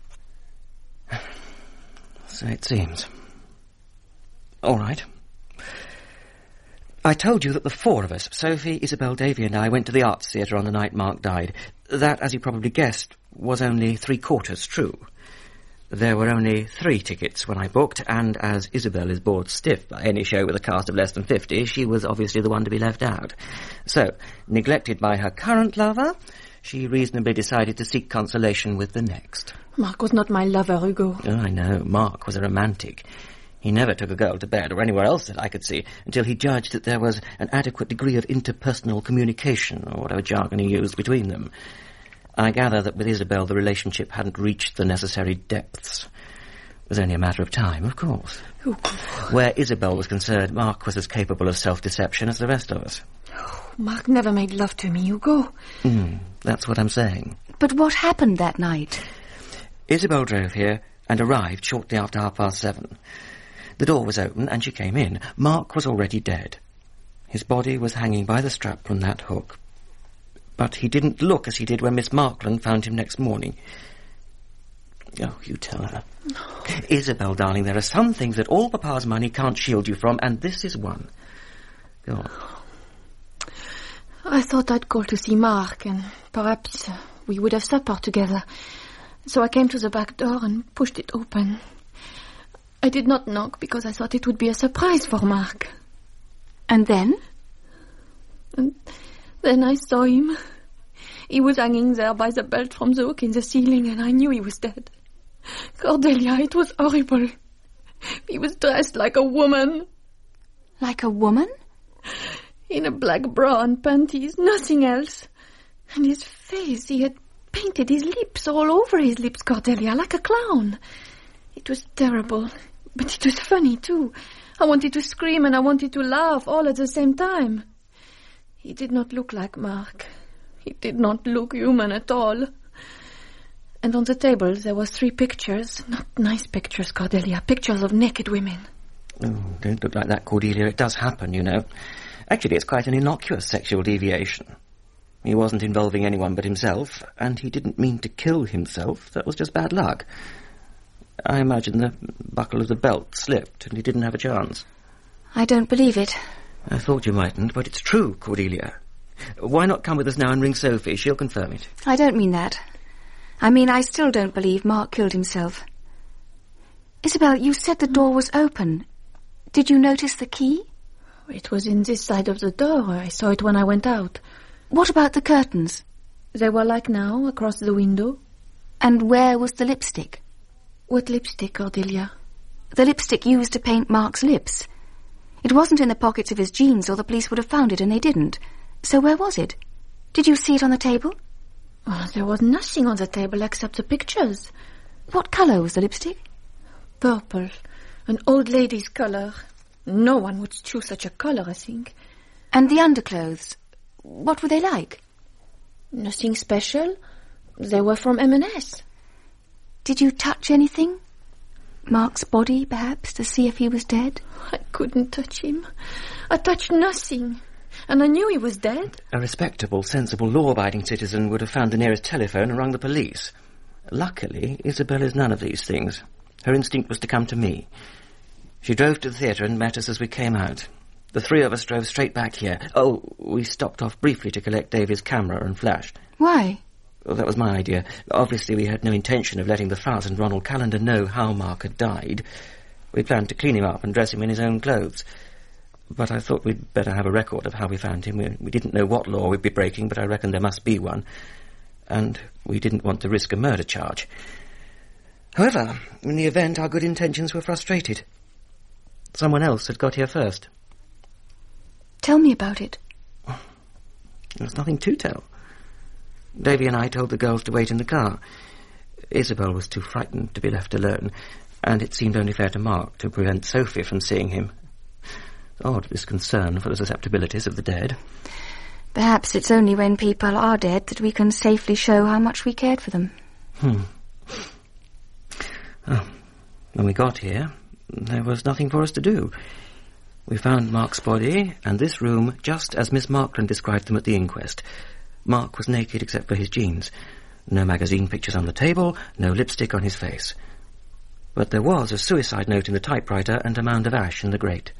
So it seems. All right. I told you that the four of us, Sophie, Isabel, Davy and I, went to the Arts Theatre on the night Mark died. That, as you probably guessed, was only 3/4 true. There were only 3 tickets when I booked, and as Isabel is bored stiff by any show with a cast of less than 50, she was obviously the one to be left out. So, neglected by her current lover, she reasonably decided to seek consolation with the next. Mark was not my lover, Hugo. Oh, I know. Mark was a romantic. He never took a girl to bed, or anywhere else that I could see, until he judged that there was an adequate degree of interpersonal communication, or whatever jargon he used, between them. I gather that with Isabel the relationship hadn't reached the necessary depths. It was only a matter of time, of course. Where Isabel was concerned, Mark was as capable of self-deception as the rest of us. Mark never made love to me, Hugo. That's what I'm saying. But what happened that night? Isabel drove here and arrived shortly after 7:30. The door was open and she came in. Mark was already dead. His body was hanging by the strap from that hook. But he didn't look as he did when Miss Markland found him next morning. Oh, you tell her. Isabel, darling, there are some things that all Papa's money can't shield you from, and this is one. Go on. I thought I'd call to see Mark, and perhaps we would have supper together. So I came to the back door and pushed it open. I did not knock because I thought it would be a surprise for Mark. And then? And then I saw him. He was hanging there by the belt from the hook in the ceiling, and I knew he was dead. Cordelia, it was horrible. He was dressed like a woman. Like a woman? In a black bra and panties, nothing else. And his face, he had painted his lips all over his lips, Cordelia, like a clown. It was terrible, but it was funny too. I wanted to scream and I wanted to laugh all at the same time. He did not look like Mark. He did not look human at all. And on the table there were 3 pictures. Not nice pictures, Cordelia. Pictures of naked women. Oh, don't look like that, Cordelia. It does happen, you know. Actually, it's quite an innocuous sexual deviation. He wasn't involving anyone but himself, and he didn't mean to kill himself. That was just bad luck. I imagine the buckle of the belt slipped, and he didn't have a chance. I don't believe it. I thought you mightn't, but it's true, Cordelia. Why not come with us now and ring Sophie? She'll confirm it. I don't mean that. I mean, I still don't believe Mark killed himself. Isabel, you said the door was open. Did you notice the key? It was in this side of the door. I saw it when I went out. What about the curtains? They were like now, across the window. And where was the lipstick? What lipstick, Cordelia? The lipstick used to paint Mark's lips. It wasn't in the pockets of his jeans, or the police would have found it, and they didn't. So where was it? Did you see it on the table? Oh, there was nothing on the table except the pictures. What colour was the lipstick? Purple. An old lady's colour. No one would choose such a colour, I think. And the underclothes? What were they like? Nothing special. They were from M&S. Did you touch anything? Mark's body, perhaps, to see if he was dead? I couldn't touch him. I touched nothing. And I knew he was dead. A respectable, sensible, law-abiding citizen would have found the nearest telephone and rung the police. Luckily, Isabel is none of these things. Her instinct was to come to me. She drove to the theatre and met us as we came out. The 3 of us drove straight back here. Oh, we stopped off briefly to collect Davy's camera and flash. Why? Well, that was my idea. Obviously, we had no intention of letting the Fowles and Ronald Callender know how Mark had died. We planned to clean him up and dress him in his own clothes. But I thought we'd better have a record of how we found him. We didn't know what law we'd be breaking, but I reckon there must be one. And we didn't want to risk a murder charge. However, in the event, our good intentions were frustrated. Someone else had got here first. Tell me about it. There was nothing to tell. Davy and I told the girls to wait in the car. Isabel was too frightened to be left alone, and it seemed only fair to Mark to prevent Sophie from seeing him. Odd, this concern for the susceptibilities of the dead. Perhaps it's only when people are dead that we can safely show how much we cared for them. Oh, when we got here, there was nothing for us to do. We found Mark's body and this room just as Miss Markland described them at the inquest. Mark was naked except for his jeans. No magazine pictures on the table, no lipstick on his face. But there was a suicide note in the typewriter and a mound of ash in the grate.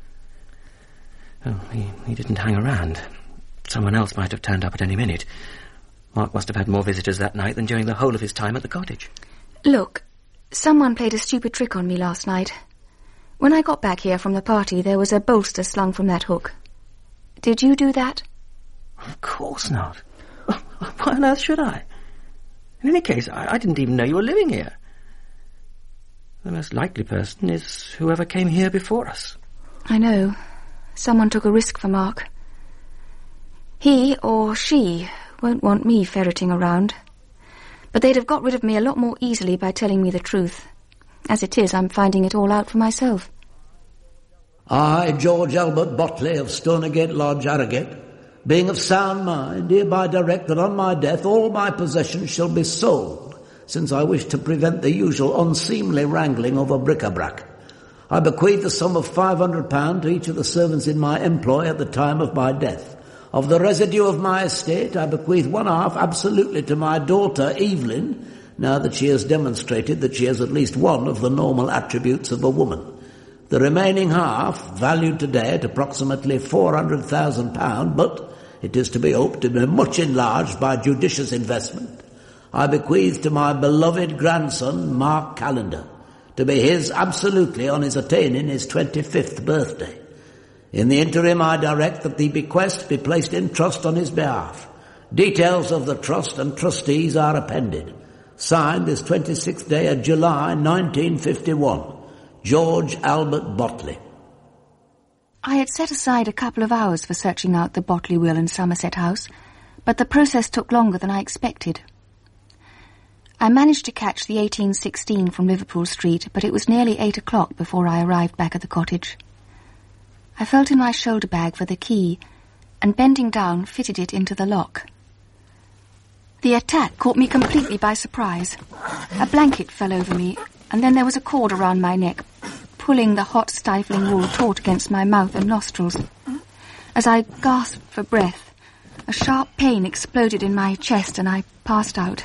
Oh, he didn't hang around. Someone else might have turned up at any minute. Mark must have had more visitors that night than during the whole of his time at the cottage. Look, someone played a stupid trick on me last night. When I got back here from the party, there was a bolster slung from that hook. Did you do that? Of course not. Why on earth should I? In any case, I didn't even know you were living here. The most likely person is whoever came here before us. I know. Someone took a risk for Mark. He or she won't want me ferreting around. But they'd have got rid of me a lot more easily by telling me the truth. As it is, I'm finding it all out for myself. I, George Albert Botley of Stonegate Lodge, Harrogate, being of sound mind, hereby direct that on my death all my possessions shall be sold, since I wish to prevent the usual unseemly wrangling over bric-a-brac. I bequeath the sum of £500 to each of the servants in my employ at the time of my death. Of the residue of my estate, I bequeath 1/2 absolutely to my daughter, Evelyn, now that she has demonstrated that she has at least one of the normal attributes of a woman. The remaining half, valued today at approximately £400,000, but it is to be hoped to be much enlarged by judicious investment, I bequeath to my beloved grandson, Mark Callender, to be his absolutely on his attaining his 25th birthday. In the interim, I direct that the bequest be placed in trust on his behalf. Details of the trust and trustees are appended. Signed this 26th day of July, 1951. George Albert Botley. I had set aside a couple of hours for searching out the Botley will in Somerset House, but the process took longer than I expected. I managed to catch the 1816 from Liverpool Street, but it was nearly 8 o'clock before I arrived back at the cottage. I felt in my shoulder bag for the key, and bending down, fitted it into the lock. The attack caught me completely by surprise. A blanket fell over me, and then there was a cord around my neck, pulling the hot, stifling wool taut against my mouth and nostrils. As I gasped for breath, a sharp pain exploded in my chest and I passed out.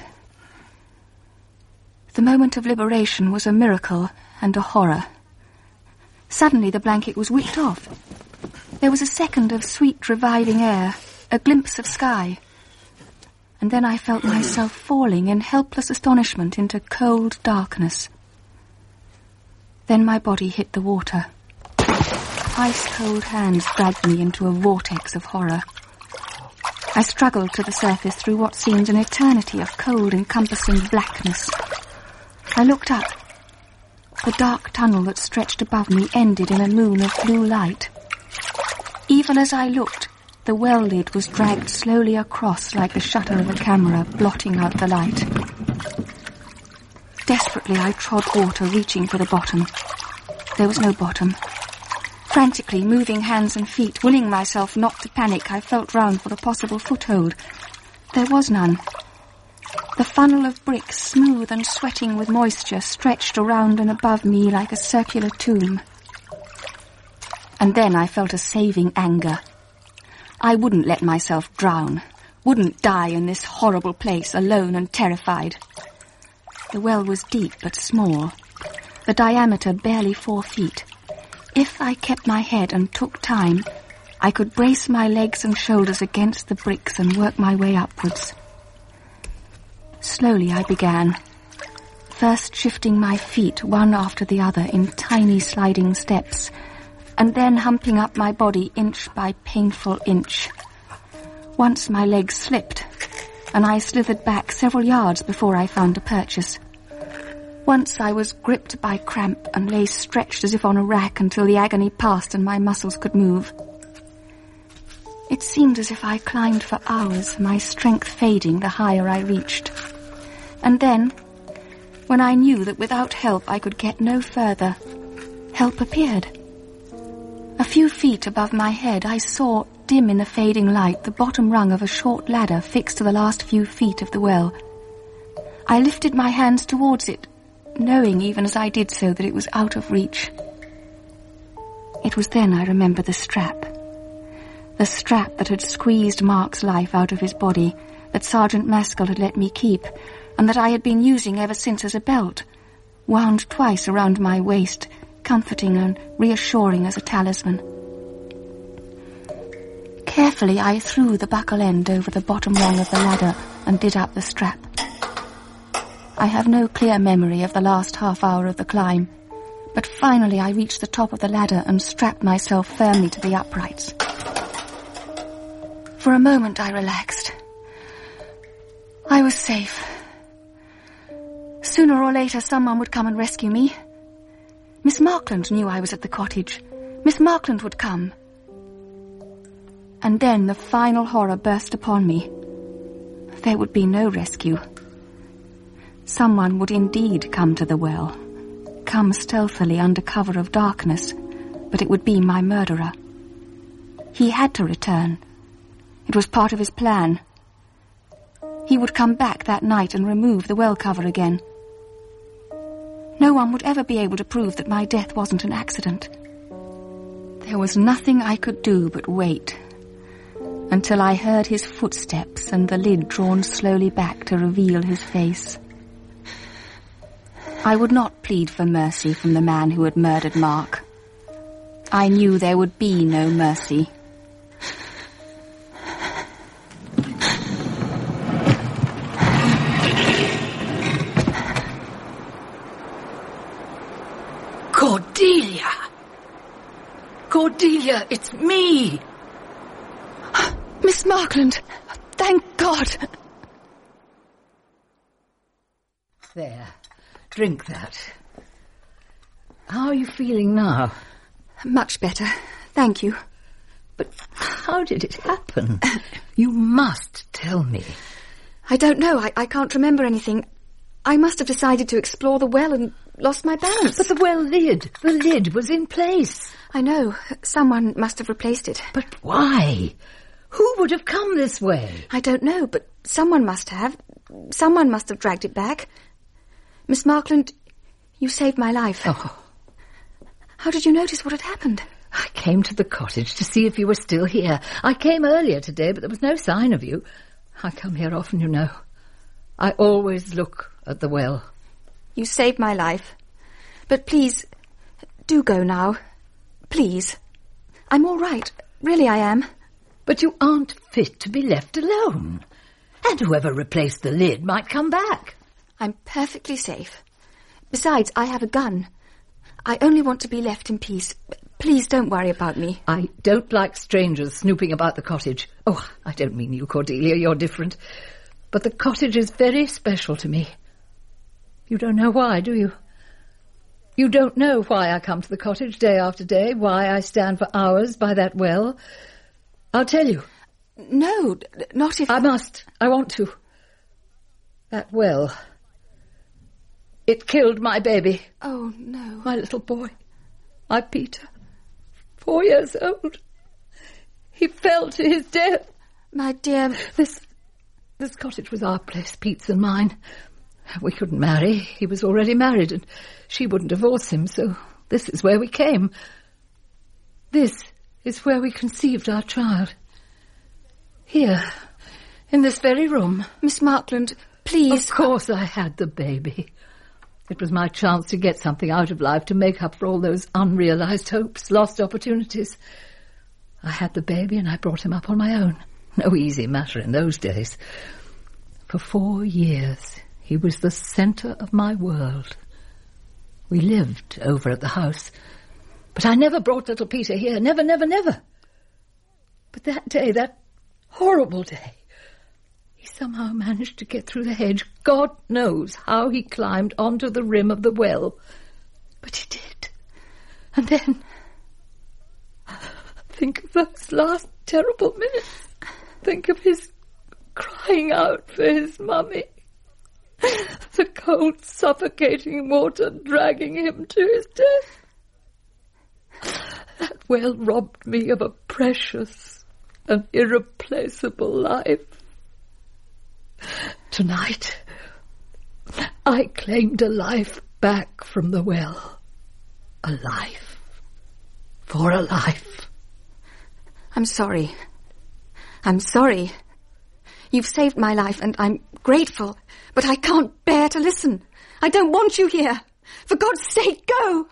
The moment of liberation was a miracle and a horror. Suddenly the blanket was whipped off. There was a second of sweet, reviving air, a glimpse of sky. And then I felt myself falling in helpless astonishment into cold darkness. Then my body hit the water. Ice-cold hands dragged me into a vortex of horror. I struggled to the surface through what seemed an eternity of cold, encompassing blackness. I looked up. The dark tunnel that stretched above me ended in a moon of blue light. Even as I looked, the well lid was dragged slowly across like the shutter of a camera, blotting out the light. Desperately, I trod water, reaching for the bottom. There was no bottom. Frantically, moving hands and feet, willing myself not to panic, I felt round for a possible foothold. There was none. The funnel of bricks, smooth and sweating with moisture, stretched around and above me like a circular tomb. And then I felt a saving anger. I wouldn't let myself drown, wouldn't die in this horrible place, alone and terrified. The well was deep but small, the diameter barely 4 feet. If I kept my head and took time, I could brace my legs and shoulders against the bricks and work my way upwards. Slowly I began, first shifting my feet one after the other in tiny sliding steps, and then humping up my body inch by painful inch. Once my legs slipped, and I slithered back several yards before I found a purchase. Once I was gripped by cramp and lay stretched as if on a rack until the agony passed and my muscles could move. It seemed as if I climbed for hours, my strength fading the higher I reached. And then, when I knew that without help I could get no further, help appeared. A few feet above my head I saw, dim in the fading light, the bottom rung of a short ladder fixed to the last few feet of the well. I lifted my hands towards it, knowing even as I did so that it was out of reach. It was then I remembered the strap that had squeezed Mark's life out of his body, that Sergeant Maskell had let me keep, and that I had been using ever since as a belt, wound twice around my waist, comforting and reassuring as a talisman. Carefully I threw the buckle end over the bottom rung of the ladder and did up the strap. I have no clear memory of the last half hour of the climb, but finally I reached the top of the ladder and strapped myself firmly to the uprights. For a moment I relaxed. I was safe. Sooner or later someone would come and rescue me. Miss Markland knew I was at the cottage. Miss Markland would come. And then the final horror burst upon me. There would be no rescue. Someone would indeed come to the well, come stealthily under cover of darkness, but it would be my murderer. He had to return. It was part of his plan. He would come back that night and remove the well cover again. No one would ever be able to prove that my death wasn't an accident. There was nothing I could do but wait until I heard his footsteps and the lid drawn slowly back to reveal his face. I would not plead for mercy from the man who had murdered Mark. I knew there would be no mercy. Cordelia! Cordelia, it's me! Miss Markland! Thank God! There. Drink that. How are you feeling now? Much better. Thank you. But how did it happen? You must tell me. I don't know. I can't remember anything. I must have decided to explore the well and lost my balance. But the well lid. The lid was in place. I know. Someone must have replaced it. But why? Who would have come this way? I don't know, but someone must have. Someone must have dragged it back. Miss Markland, you saved my life. Oh. How did you notice what had happened? I came to the cottage to see if you were still here. I came earlier today, but there was no sign of you. I come here often, you know. I always look at the well. You saved my life. But please, do go now. Please. I'm all right. Really, I am. But you aren't fit to be left alone. And whoever replaced the lid might come back. I'm perfectly safe. Besides, I have a gun. I only want to be left in peace. Please don't worry about me. I don't like strangers snooping about the cottage. Oh, I don't mean you, Cordelia, you're different. But the cottage is very special to me. You don't know why, do you? You don't know why I come to the cottage day after day, why I stand for hours by that well. I'll tell you. No, not if... I must. I want to. That well. It killed my baby. Oh, no. My little boy. My Peter. 4 years old. He fell to his death. My dear... This cottage was our place, Pete's and mine. We couldn't marry. He was already married, and she wouldn't divorce him, so this is where we came. This is where we conceived our child. Here, in this very room. Miss Markland, please... Of course I had the baby. It was my chance to get something out of life, to make up for all those unrealised hopes, lost opportunities. I had the baby and I brought him up on my own. No easy matter in those days. For 4 years, he was the centre of my world. We lived over at the house, but I never brought little Peter here. Never, never, never. But that day, that horrible day, he somehow managed to get through the hedge. God knows how he climbed onto the rim of the well. But he did. And then... think of those last terrible minutes. Think of his crying out for his mummy. The cold, suffocating water dragging him to his death. That well robbed me of a precious and irreplaceable life. Tonight, I claimed a life back from the well. A life. For a life. I'm sorry. I'm sorry. You've saved my life and I'm grateful, but I can't bear to listen. I don't want you here. For God's sake, go!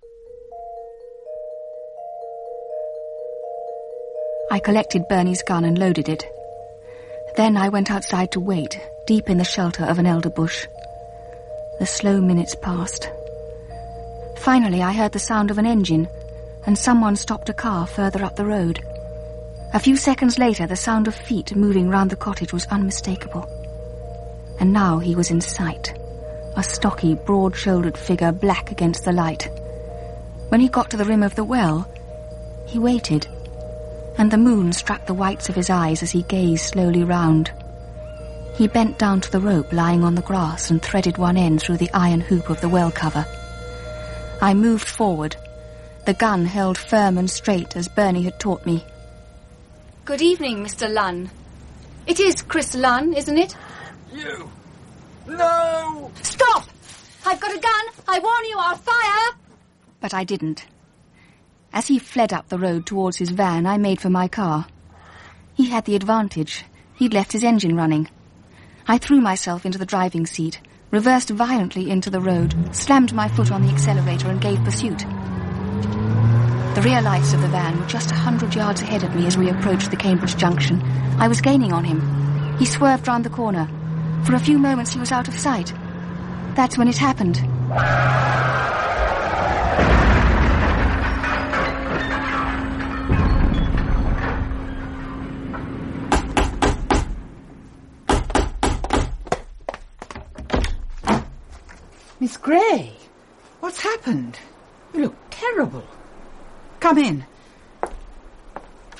I collected Bernie's gun and loaded it. Then I went outside to wait, deep in the shelter of an elder bush. The slow minutes passed. Finally, I heard the sound of an engine, and someone stopped a car further up the road. A few seconds later, the sound of feet moving round the cottage was unmistakable. And now he was in sight, a stocky, broad-shouldered figure black against the light. When he got to the rim of the well, he waited, and the moon struck the whites of his eyes as he gazed slowly round. He bent down to the rope lying on the grass and threaded one end through the iron hoop of the well cover. I moved forward, the gun held firm and straight as Bernie had taught me. Good evening, Mr. Lunn. It is Chris Lunn, isn't it? You! No! Stop! I've got a gun! I warn you, I'll fire! But I didn't. As he fled up the road towards his van, I made for my car. He had the advantage. He'd left his engine running. I threw myself into the driving seat, reversed violently into the road, slammed my foot on the accelerator and gave pursuit. The rear lights of the van were just 100 yards ahead of me as we approached the Cambridge junction. I was gaining on him. He swerved round the corner. For a few moments he was out of sight. That's when it happened. Miss Gray, what's happened? You look terrible. Come in.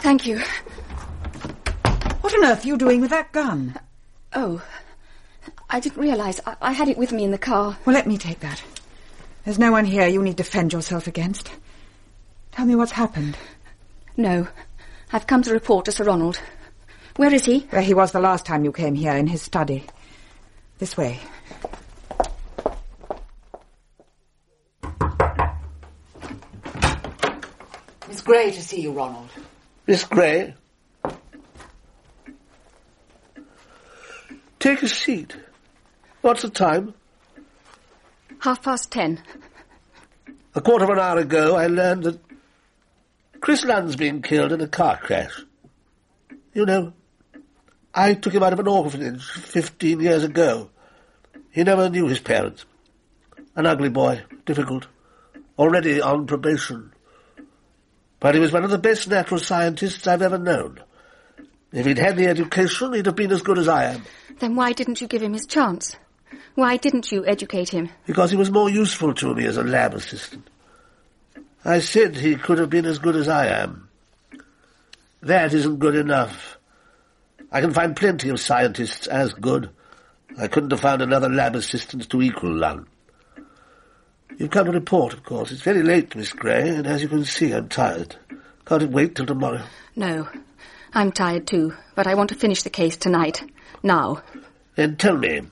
Thank you. What on earth are you doing with that gun? Oh, I didn't realise. I had it with me in the car. Well, let me take that. There's no one here you need defend yourself against. Tell me what's happened. No. I've come to report to Sir Ronald. Where is he? Where he was the last time you came here, in his study. This way. Miss Gray to see you, Ronald. Miss Gray? Take a seat. What's the time? 10:30. A quarter of an hour ago, I learned that Chris Lunn's been killed in a car crash. You know, I took him out of an orphanage 15 years ago. He never knew his parents. An ugly boy, difficult, already on probation. But he was one of the best natural scientists I've ever known. If he'd had the education, he'd have been as good as I am. Then why didn't you give him his chance? Why didn't you educate him? Because he was more useful to me as a lab assistant. I said he could have been as good as I am. That isn't good enough. I can find plenty of scientists as good. I couldn't have found another lab assistant to equal Lunn. You've come to report, of course. It's very late, Miss Gray, and as you can see, I'm tired. Can't it wait till tomorrow? No. I'm tired too, but I want to finish the case tonight. Now. Then tell me,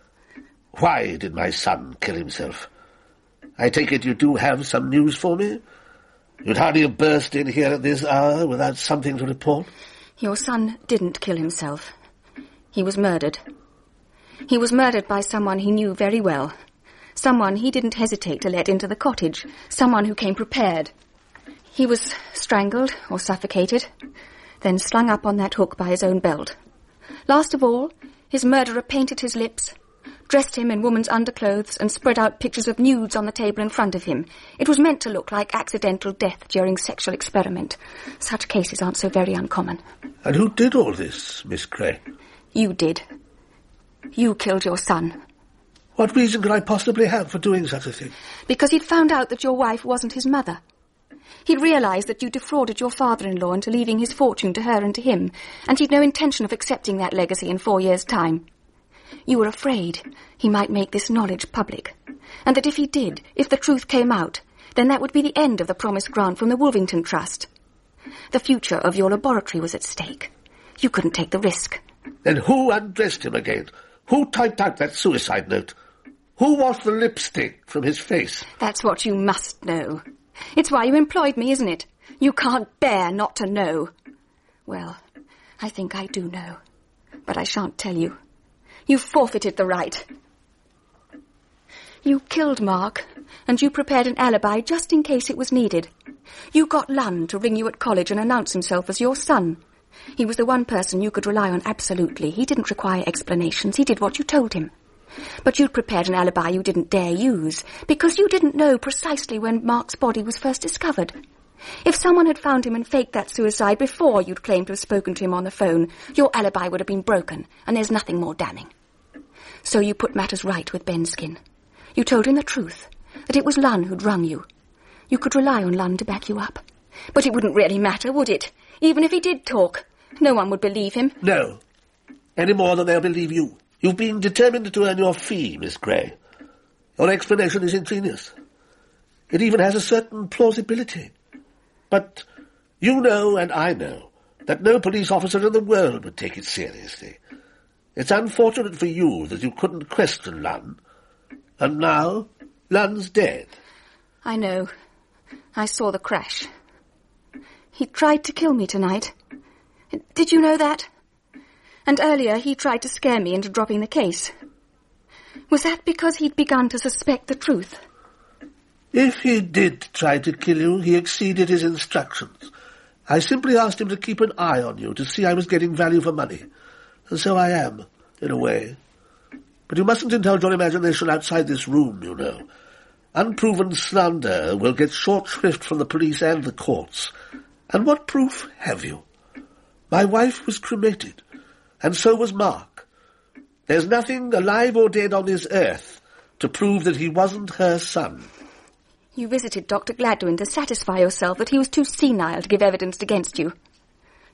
why did my son kill himself? I take it you do have some news for me? You'd hardly have burst in here at this hour without something to report. Your son didn't kill himself. He was murdered. He was murdered by someone he knew very well. Someone he didn't hesitate to let into the cottage. Someone who came prepared. He was strangled or suffocated, then slung up on that hook by his own belt. Last of all, his murderer painted his lips, dressed him in woman's underclothes, and spread out pictures of nudes on the table in front of him. It was meant to look like accidental death during sexual experiment. Such cases aren't so very uncommon. And who did all this, Miss Gray? You did. You killed your son. What reason could I possibly have for doing such a thing? Because he'd found out that your wife wasn't his mother. He'd realised that you defrauded your father-in-law into leaving his fortune to her and to him, and he'd no intention of accepting that legacy in 4 years' time. You were afraid he might make this knowledge public, and that if he did, if the truth came out, then that would be the end of the promised grant from the Wolvington Trust. The future of your laboratory was at stake. You couldn't take the risk. Then who undressed him again? Who typed out that suicide note? Who washed the lipstick from his face? That's what you must know. It's why you employed me, isn't it? You can't bear not to know. Well, I think I do know, but I shan't tell you. You forfeited the right. You killed Mark, and you prepared an alibi just in case it was needed. You got Lunn to ring you at college and announce himself as your son. He was the one person you could rely on absolutely. He didn't require explanations. He did what you told him. But you'd prepared an alibi you didn't dare use, because you didn't know precisely when Mark's body was first discovered. If someone had found him and faked that suicide before you'd claimed to have spoken to him on the phone, your alibi would have been broken, and there's nothing more damning. So you put matters right with Benskin. You told him the truth, that it was Lunn who'd rung you. You could rely on Lunn to back you up. But it wouldn't really matter, would it? Even if he did talk, no one would believe him. No. Any more than they'll believe you. You've been determined to earn your fee, Miss Gray. Your explanation is ingenious. It even has a certain plausibility. But you know, and I know, that no police officer in the world would take it seriously. It's unfortunate for you that you couldn't question Lunn. And now, Lunn's dead. I know. I saw the crash. He tried to kill me tonight. Did you know that? And earlier he tried to scare me into dropping the case. Was that because he'd begun to suspect the truth? If he did try to kill you, he exceeded his instructions. I simply asked him to keep an eye on you to see I was getting value for money. And so I am, in a way. But you mustn't indulge your imagination outside this room, you know. Unproven slander will get short shrift from the police and the courts. And what proof have you? My wife was cremated, and so was Mark. There's nothing, alive or dead, on this earth to prove that he wasn't her son. You visited Dr. Gladwin to satisfy yourself that he was too senile to give evidence against you.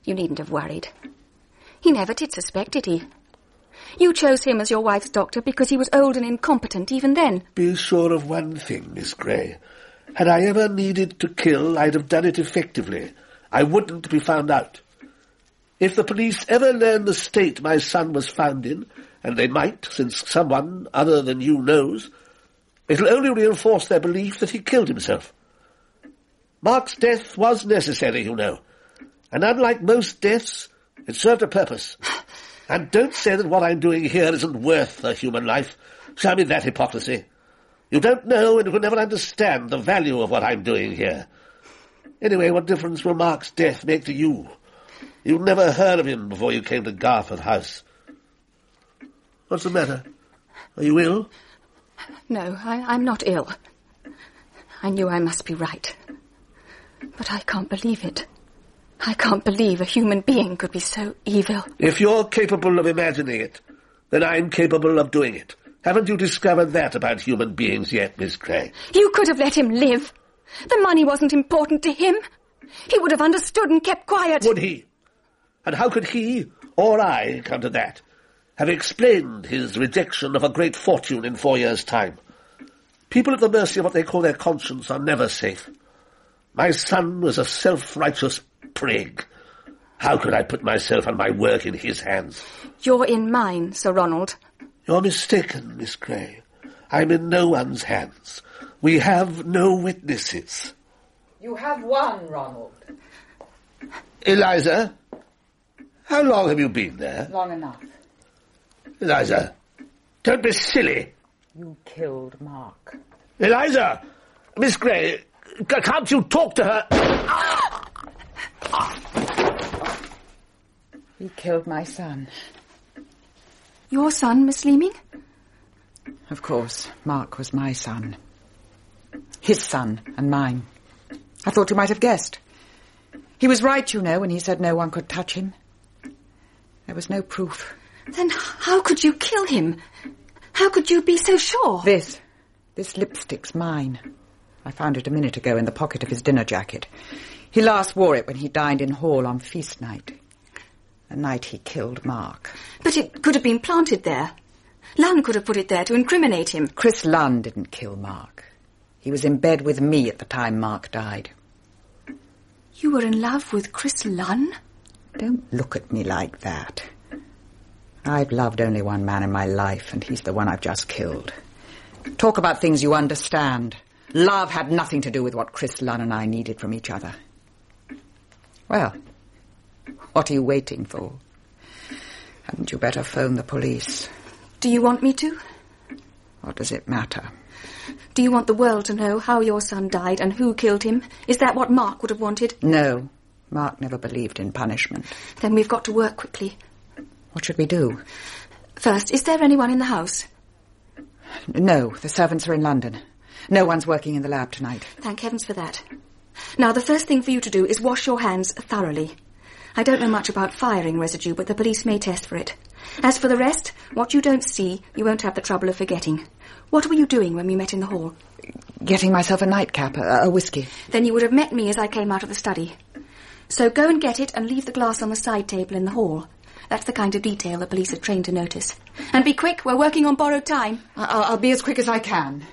You needn't have worried. He never did suspect, did he? You chose him as your wife's doctor because he was old and incompetent even then. Be sure of one thing, Miss Grey. Had I ever needed to kill, I'd have done it effectively. I wouldn't be found out. If the police ever learn the state my son was found in, and they might, since someone other than you knows, it'll only reinforce their belief that he killed himself. Mark's death was necessary, you know, and unlike most deaths, it served a purpose. And don't say that what I'm doing here isn't worth a human life. Show me that hypocrisy. You don't know and will never understand the value of what I'm doing here. Anyway, what difference will Mark's death make to you? You never heard of him before you came to Garforth House. What's the matter? Are you ill? No, I'm not ill. I knew I must be right. But I can't believe it. I can't believe a human being could be so evil. If you're capable of imagining it, then I'm capable of doing it. Haven't you discovered that about human beings yet, Miss Grey? You could have let him live. The money wasn't important to him. He would have understood and kept quiet. Would he? And how could he, or I, come to that? Have explained his rejection of a great fortune in 4 years' time. People at the mercy of what they call their conscience are never safe. My son was a self-righteous prig. How could I put myself and my work in his hands? You're in mine, Sir Ronald. You're mistaken, Miss Grey. I'm in no one's hands. We have no witnesses. You have one, Ronald. Eliza, how long have you been there? Long enough. Eliza, don't be silly. You killed Mark. Eliza! Miss Grey, can't you talk to her? He killed my son. Your son, Miss Leeming? Of course, Mark was my son. His son and mine. I thought you might have guessed. He was right, you know, when he said no one could touch him. There was no proof. Then how could you kill him? How could you be so sure? This lipstick's mine. I found it a minute ago in the pocket of his dinner jacket. He last wore it when he dined in Hall on feast night. The night he killed Mark. But it could have been planted there. Lunn could have put it there to incriminate him. Chris Lunn didn't kill Mark. He was in bed with me at the time Mark died. You were in love with Chris Lunn? Don't look at me like that. I've loved only one man in my life, and he's the one I've just killed. Talk about things you understand. Love had nothing to do with what Chris Lunn and I needed from each other. Well, what are you waiting for? Hadn't you better phone the police? Do you want me to? What does it matter? Do you want the world to know how your son died and who killed him? Is that what Mark would have wanted? No. Mark never believed in punishment. Then we've got to work quickly. What should we do? First, is there anyone in the house? No, the servants are in London. No one's working in the lab tonight. Thank heavens for that. Now, the first thing for you to do is wash your hands thoroughly. I don't know much about firing residue, but the police may test for it. As for the rest, what you don't see, you won't have the trouble of forgetting. What were you doing when we met in the hall? Getting myself a nightcap, a whiskey. Then you would have met me as I came out of the study. So go and get it and leave the glass on the side table in the hall. That's the kind of detail the police are trained to notice. And be quick, we're working on borrowed time. I'll be as quick as I can.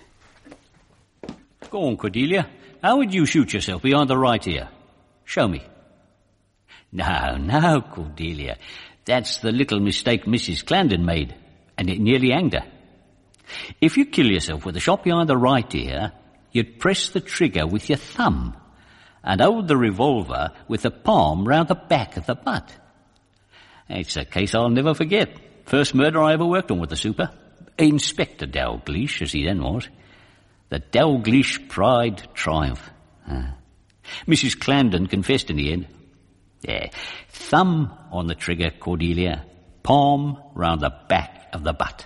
Go on, Cordelia. How would you shoot yourself behind the right ear? Show me. No, Cordelia. That's the little mistake Mrs. Clarendon made, and it nearly hanged her. If you kill yourself with a shot behind the right ear, you'd press the trigger with your thumb and hold the revolver with the palm round the back of the butt. It's a case I'll never forget. First murder I ever worked on with the super. Inspector Dalgleish, as he then was. The Dalgleish pride triumph. Mrs. Clarendon confessed in the end. Yeah, thumb on the trigger, Cordelia. Palm round the back of the butt.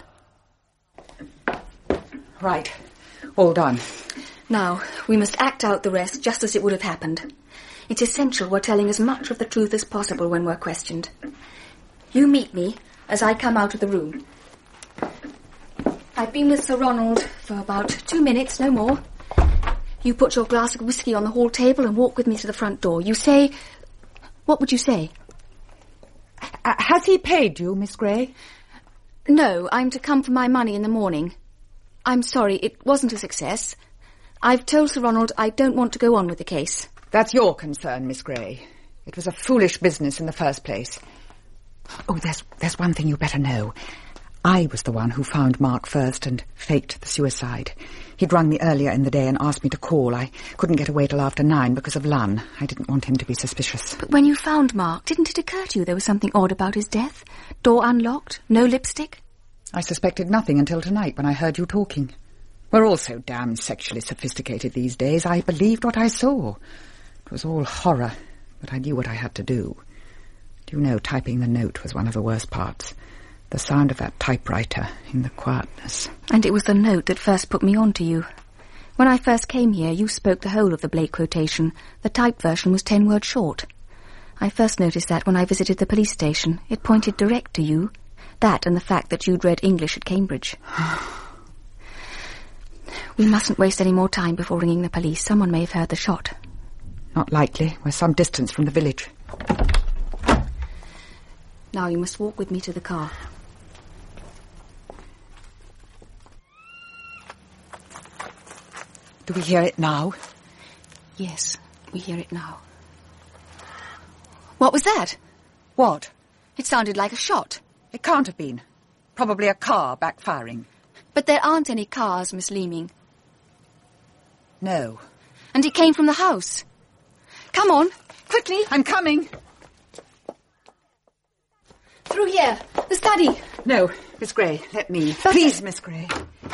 Right. All done. Now, we must act out the rest just as it would have happened. It's essential we're telling as much of the truth as possible when we're questioned. You meet me as I come out of the room. I've been with Sir Ronald for about 2 minutes, no more. You put your glass of whiskey on the hall table and walk with me to the front door. You say... What would you say? Has he paid you, Miss Gray? No, I'm to come for my money in the morning. I'm sorry, it wasn't a success. I've told Sir Ronald I don't want to go on with the case. That's your concern, Miss Gray. It was a foolish business in the first place. Oh, there's one thing you better know. I was the one who found Mark first and faked the suicide. He'd rung me earlier in the day and asked me to call. I couldn't get away till after 9 because of Lunn. I didn't want him to be suspicious. But when you found Mark, didn't it occur to you there was something odd about his death? Door unlocked? No lipstick? I suspected nothing until tonight when I heard you talking. We're all so damn sexually sophisticated these days. I believed what I saw. It was all horror, but I knew what I had to do. Do you know, typing the note was one of the worst parts. The sound of that typewriter in the quietness. And it was the note that first put me on to you. When I first came here, you spoke the whole of the Blake quotation. The typed version was 10 words short. I first noticed that when I visited the police station. It pointed direct to you. That and the fact that you'd read English at Cambridge. We mustn't waste any more time before ringing the police. Someone may have heard the shot. Not likely. We're some distance from the village. Now you must walk with me to the car. Do we hear it now? Yes, we hear it now. What was that? What? It sounded like a shot. It can't have been. Probably a car backfiring. But there aren't any cars, Miss Leeming. No. And it came from the house. Come on, quickly. I'm coming. Through here, the study. No, Miss Gray, let me. Please, Miss Gray.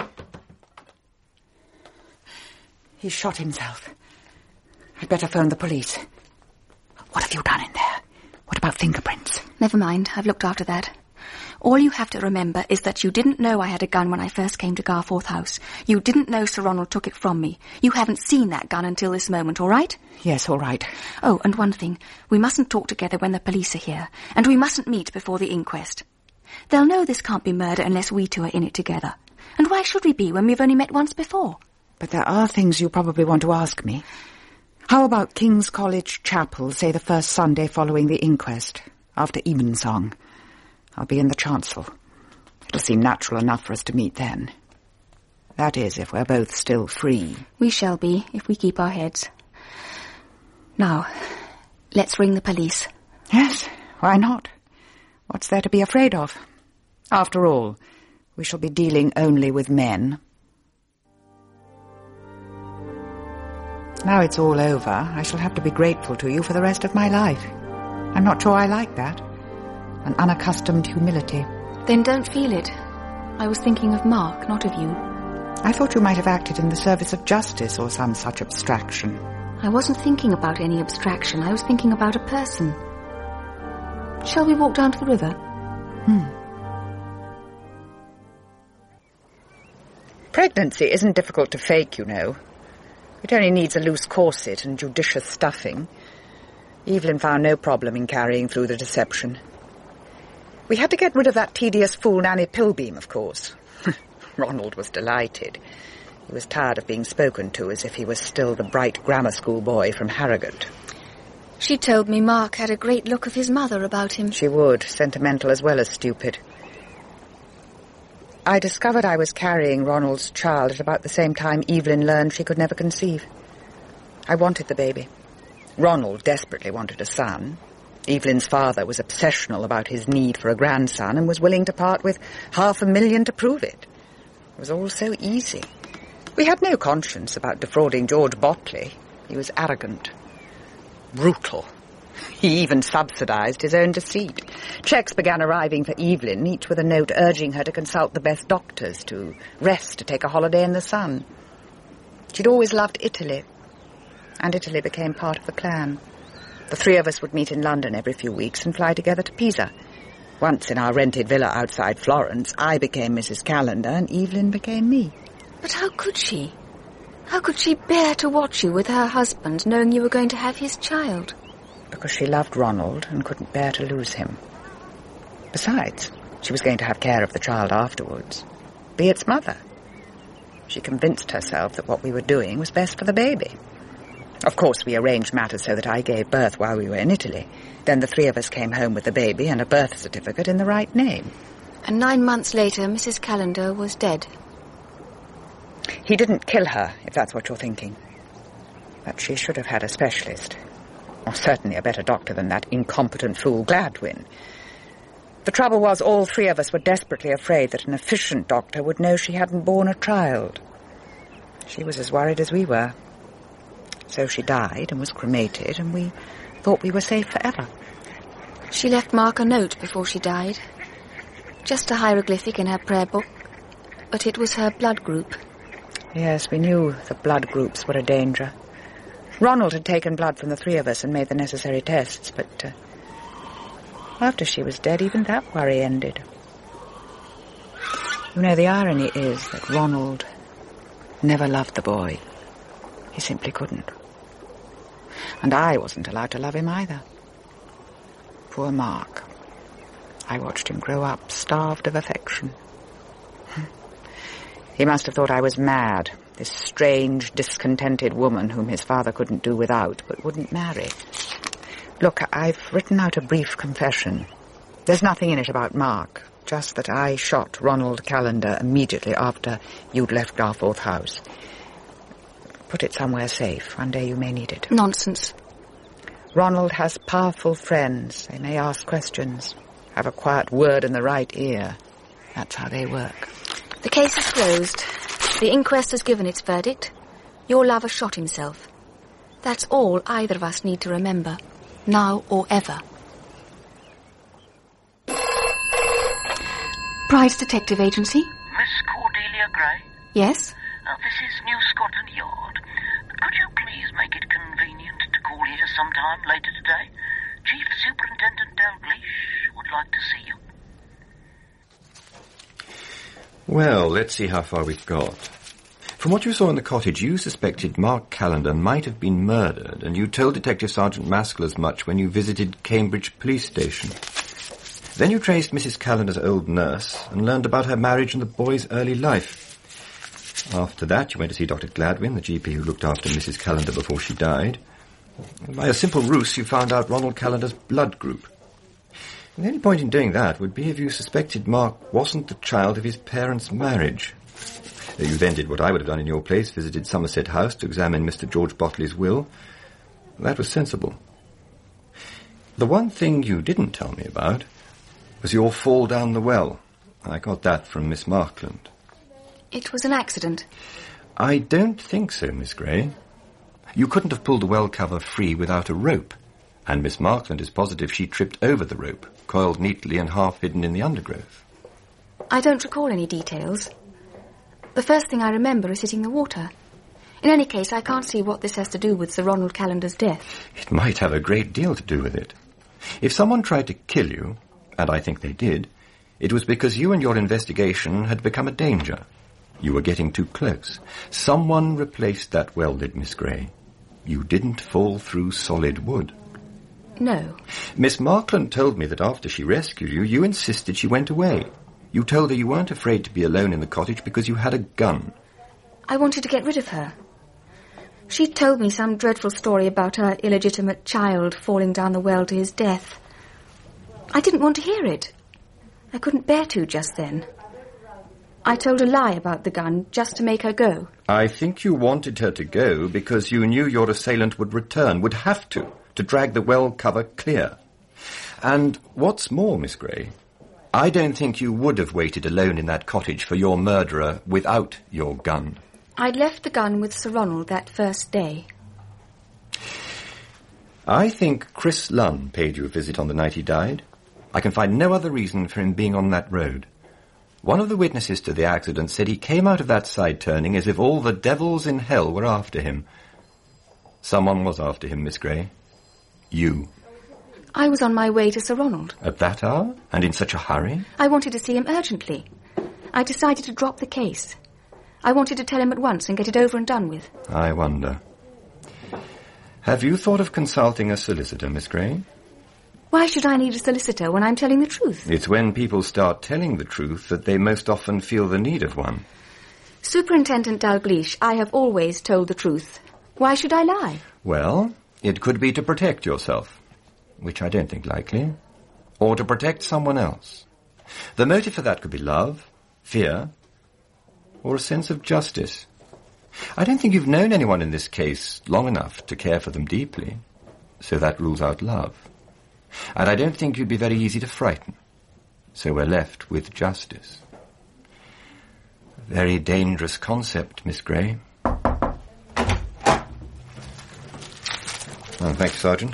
He shot himself. I'd better phone the police. What have you done in there? What about fingerprints? Never mind, I've looked after that. All you have to remember is that you didn't know I had a gun when I first came to Garforth House. You didn't know Sir Ronald took it from me. You haven't seen that gun until this moment, all right? Yes, all right. Oh, and one thing. We mustn't talk together when the police are here, and we mustn't meet before the inquest. They'll know this can't be murder unless we two are in it together. And why should we be when we've only met once before? But there are things you probably want to ask me. How about King's College Chapel, say the first Sunday following the inquest, after evensong? I'll be in the chancel. It'll seem natural enough for us to meet then. That is, if we're both still free. We shall be, if we keep our heads. Now, let's ring the police. Yes, why not? What's there to be afraid of? After all, we shall be dealing only with men. Now it's all over, I shall have to be grateful to you for the rest of my life. I'm not sure I like that. An unaccustomed humility. Then don't feel it. I was thinking of Mark, not of you. I thought you might have acted in the service of justice or some such abstraction. I wasn't thinking about any abstraction. I was thinking about a person. Shall we walk down to the river? Pregnancy isn't difficult to fake, you know. It only needs a loose corset and judicious stuffing. Evelyn found no problem in carrying through the deception. We had to get rid of that tedious fool Nanny Pilbeam, of course. Ronald was delighted. He was tired of being spoken to as if he was still the bright grammar school boy from Harrogate. She told me Mark had a great look of his mother about him. She would, sentimental as well as stupid. I discovered I was carrying Ronald's child at about the same time Evelyn learned she could never conceive. I wanted the baby. Ronald desperately wanted a son. Evelyn's father was obsessional about his need for a grandson and was willing to part with $500,000 to prove it. It was all so easy. We had no conscience about defrauding George Botley. He was arrogant. Brutal. He even subsidized his own deceit. Cheques began arriving for Evelyn, each with a note urging her to consult the best doctors, to rest, to take a holiday in the sun. She'd always loved Italy, and Italy became part of the clan. The three of us would meet in London every few weeks and fly together to Pisa. Once in our rented villa outside Florence, I became Mrs. Callender and Evelyn became me. But how could she? How could she bear to watch you with her husband, knowing you were going to have his child? Because she loved Ronald and couldn't bear to lose him. Besides, she was going to have care of the child afterwards. Be its mother. She convinced herself that what we were doing was best for the baby. Of course, we arranged matters so that I gave birth while we were in Italy. Then the three of us came home with the baby and a birth certificate in the right name. And 9 months later, Mrs. Callender was dead. He didn't kill her, if that's what you're thinking. But she should have had a specialist. Or certainly a better doctor than that incompetent fool Gladwin. The trouble was all three of us were desperately afraid that an efficient doctor would know she hadn't borne a child. She was as worried as we were. So she died and was cremated, and we thought we were safe forever. She left Mark a note before she died. Just a hieroglyphic in her prayer book. But it was her blood group. Yes, we knew the blood groups were a danger. Ronald had taken blood from the three of us and made the necessary tests, but after she was dead, even that worry ended. You know, the irony is that Ronald never loved the boy. He simply couldn't. And I wasn't allowed to love him either. Poor Mark. I watched him grow up, starved of affection. He must have thought I was mad, this strange, discontented woman whom his father couldn't do without, but wouldn't marry. Look, I've written out a brief confession. There's nothing in it about Mark, just that I shot Ronald Callender immediately after you'd left Garforth House. Put it somewhere safe. One day you may need it. Nonsense. Ronald has powerful friends. They may ask questions, have a quiet word in the right ear. That's how they work. The case is closed. The inquest has given its verdict. Your lover shot himself. That's all either of us need to remember, now or ever. Pride's Detective Agency. Miss Cordelia Gray? Yes? This is New Scotland Yard. Could you please make it convenient to call here sometime later today? Chief Superintendent Dalgleish would like to see you. Well, let's see how far we've got. From what you saw in the cottage, you suspected Mark Callender might have been murdered, and you told Detective Sergeant Maskell as much when you visited Cambridge Police Station. Then you traced Mrs. Callender's old nurse and learned about her marriage and the boy's early life. After that, you went to see Dr. Gladwin, the GP who looked after Mrs. Callender before she died. By a simple ruse, you found out Ronald Callender's blood group. The only point in doing that would be if you suspected Mark wasn't the child of his parents' marriage. You then did what I would have done in your place, visited Somerset House to examine Mr. George Botley's will. That was sensible. The one thing you didn't tell me about was your fall down the well. I got that from Miss Markland. It was an accident. I don't think so, Miss Gray. You couldn't have pulled the well cover free without a rope, and Miss Markland is positive she tripped over the rope, coiled neatly and half hidden in the undergrowth. I don't recall any details. The first thing I remember is hitting the water. In any case, I can't see what this has to do with Sir Ronald Callender's death. It might have a great deal to do with it. If someone tried to kill you, and I think they did, it was because you and your investigation had become a danger. You were getting too close. Someone replaced that well lid, Miss Gray. You didn't fall through solid wood. No. Miss Markland told me that after she rescued you, you insisted she went away. You told her you weren't afraid to be alone in the cottage because you had a gun. I wanted to get rid of her. She told me some dreadful story about her illegitimate child falling down the well to his death. I didn't want to hear it. I couldn't bear to just then. I told a lie about the gun just to make her go. I think you wanted her to go because you knew your assailant would return, would have to drag the well cover clear. And what's more, Miss Gray, I don't think you would have waited alone in that cottage for your murderer without your gun. I'd left the gun with Sir Ronald that first day. I think Chris Lunn paid you a visit on the night he died. I can find no other reason for him being on that road. One of the witnesses to the accident said he came out of that side turning as if all the devils in hell were after him. Someone was after him, Miss Gray. You. I was on my way to Sir Ronald. At that hour? And in such a hurry? I wanted to see him urgently. I decided to drop the case. I wanted to tell him at once and get it over and done with. I wonder. Have you thought of consulting a solicitor, Miss Gray? Why should I need a solicitor when I'm telling the truth? It's when people start telling the truth that they most often feel the need of one. Superintendent Dalgleish, I have always told the truth. Why should I lie? Well, it could be to protect yourself, which I don't think likely, or to protect someone else. The motive for that could be love, fear, or a sense of justice. I don't think you've known anyone in this case long enough to care for them deeply, so that rules out love. And I don't think you'd be very easy to frighten, so we're left with justice. A very dangerous concept, Miss Gray. Oh, thank you, Sergeant.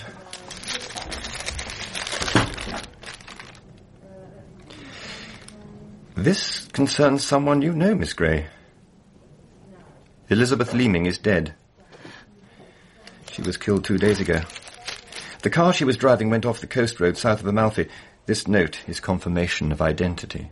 This concerns someone you know, Miss Gray. Elizabeth Leeming is dead. She was killed 2 days ago. The car she was driving went off the coast road south of Amalfi. This note is confirmation of identity.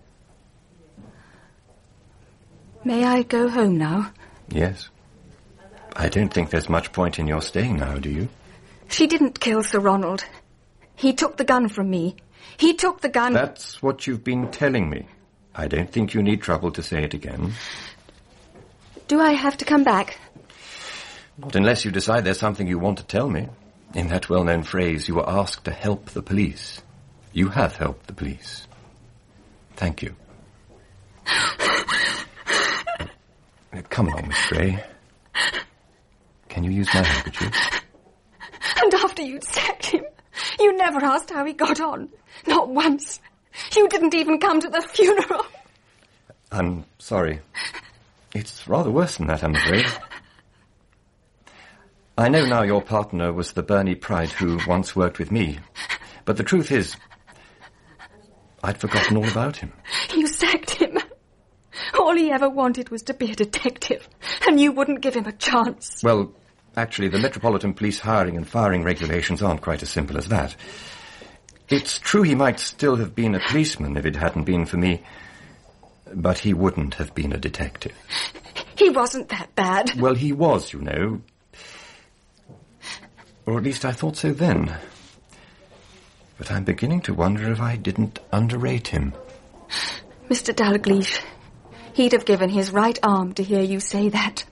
May I go home now? Yes. I don't think there's much point in your staying now, do you? She didn't kill Sir Ronald. He took the gun from me. He took the gun... That's what you've been telling me. I don't think you need trouble to say it again. Do I have to come back? Not unless you decide there's something you want to tell me. In that well-known phrase, you were asked to help the police. You have helped the police. Thank you. Come along, Miss Gray. Can you use my handkerchief? And after you'd sacked him, you never asked how he got on. Not once. You didn't even come to the funeral. I'm sorry. It's rather worse than that, I'm afraid. I know now your partner was the Bernie Pride who once worked with me. But the truth is, I'd forgotten all about him. You sacked him. All he ever wanted was to be a detective, and you wouldn't give him a chance. Well, actually, the Metropolitan Police hiring and firing regulations aren't quite as simple as that. It's true he might still have been a policeman if it hadn't been for me, but he wouldn't have been a detective. He wasn't that bad. Well, he was, you know. Or at least I thought so then. But I'm beginning to wonder if I didn't underrate him. Mr. Dalgleish, he'd have given his right arm to hear you say that.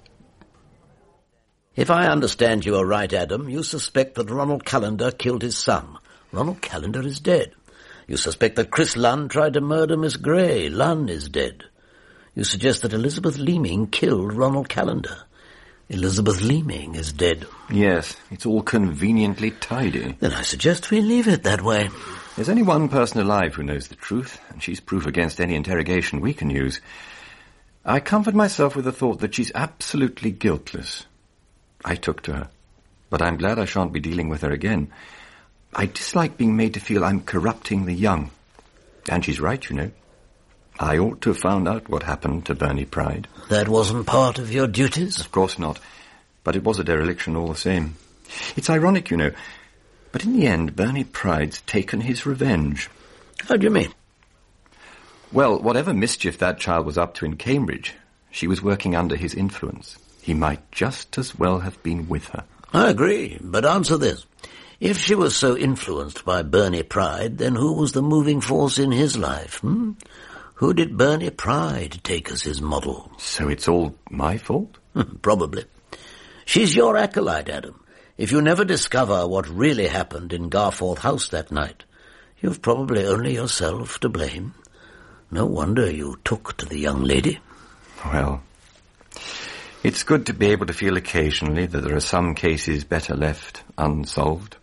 If I understand you aright, Adam, you suspect that Ronald Callender killed his son. Ronald Callender is dead. You suspect that Chris Lunn tried to murder Miss Gray. Lunn is dead. You suggest that Elizabeth Leeming killed Ronald Callender. Elizabeth Leeming is dead. Yes, it's all conveniently tidy. Then I suggest we leave it that way. There's only one person alive who knows the truth, and she's proof against any interrogation we can use. I comfort myself with the thought that she's absolutely guiltless. I took to her, but I'm glad I shan't be dealing with her again. I dislike being made to feel I'm corrupting the young. And she's right, you know. I ought to have found out what happened to Bernie Pride. That wasn't part of your duties? Of course not. But it was a dereliction all the same. It's ironic, you know. But in the end, Bernie Pride's taken his revenge. How do you mean? Well, whatever mischief that child was up to in Cambridge, she was working under his influence. He might just as well have been with her. I agree, but answer this. If she was so influenced by Bernie Pride, then who was the moving force in his life? Who did Bernie Pride take as his model? So it's all my fault? Probably. She's your acolyte, Adam. If you never discover what really happened in Garforth House that night, you've probably only yourself to blame. No wonder you took to the young lady. Well, it's good to be able to feel occasionally that there are some cases better left unsolved.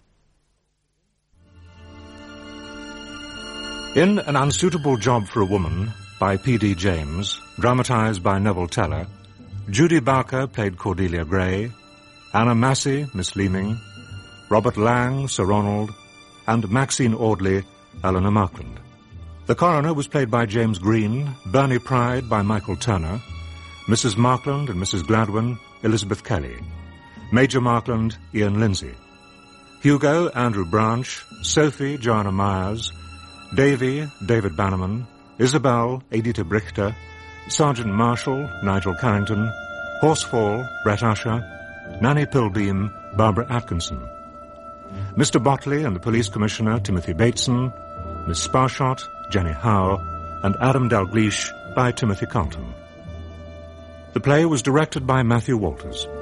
In An Unsuitable Job for a Woman, by P.D. James, dramatised by Neville Teller, Judy Barker played Cordelia Gray, Anna Massey, Miss Leeming, Robert Lang, Sir Ronald, and Maxine Audley, Eleanor Markland. The coroner was played by James Green, Bernie Pride by Michael Turner, Mrs. Markland and Mrs. Gladwin, Elizabeth Kelly, Major Markland, Ian Lindsay, Hugo, Andrew Branch, Sophie, Joanna Myers, Davy, David Bannerman, Isabel, Edita Brichter, Sergeant Marshall, Nigel Carrington, Horsefall, Brett Usher, Nanny Pilbeam, Barbara Atkinson, Mr. Botley and the Police Commissioner, Timothy Bateson, Miss Sparshot, Jenny Howe, and Adam Dalgleish by Timothy Carlton. The play was directed by Matthew Walters.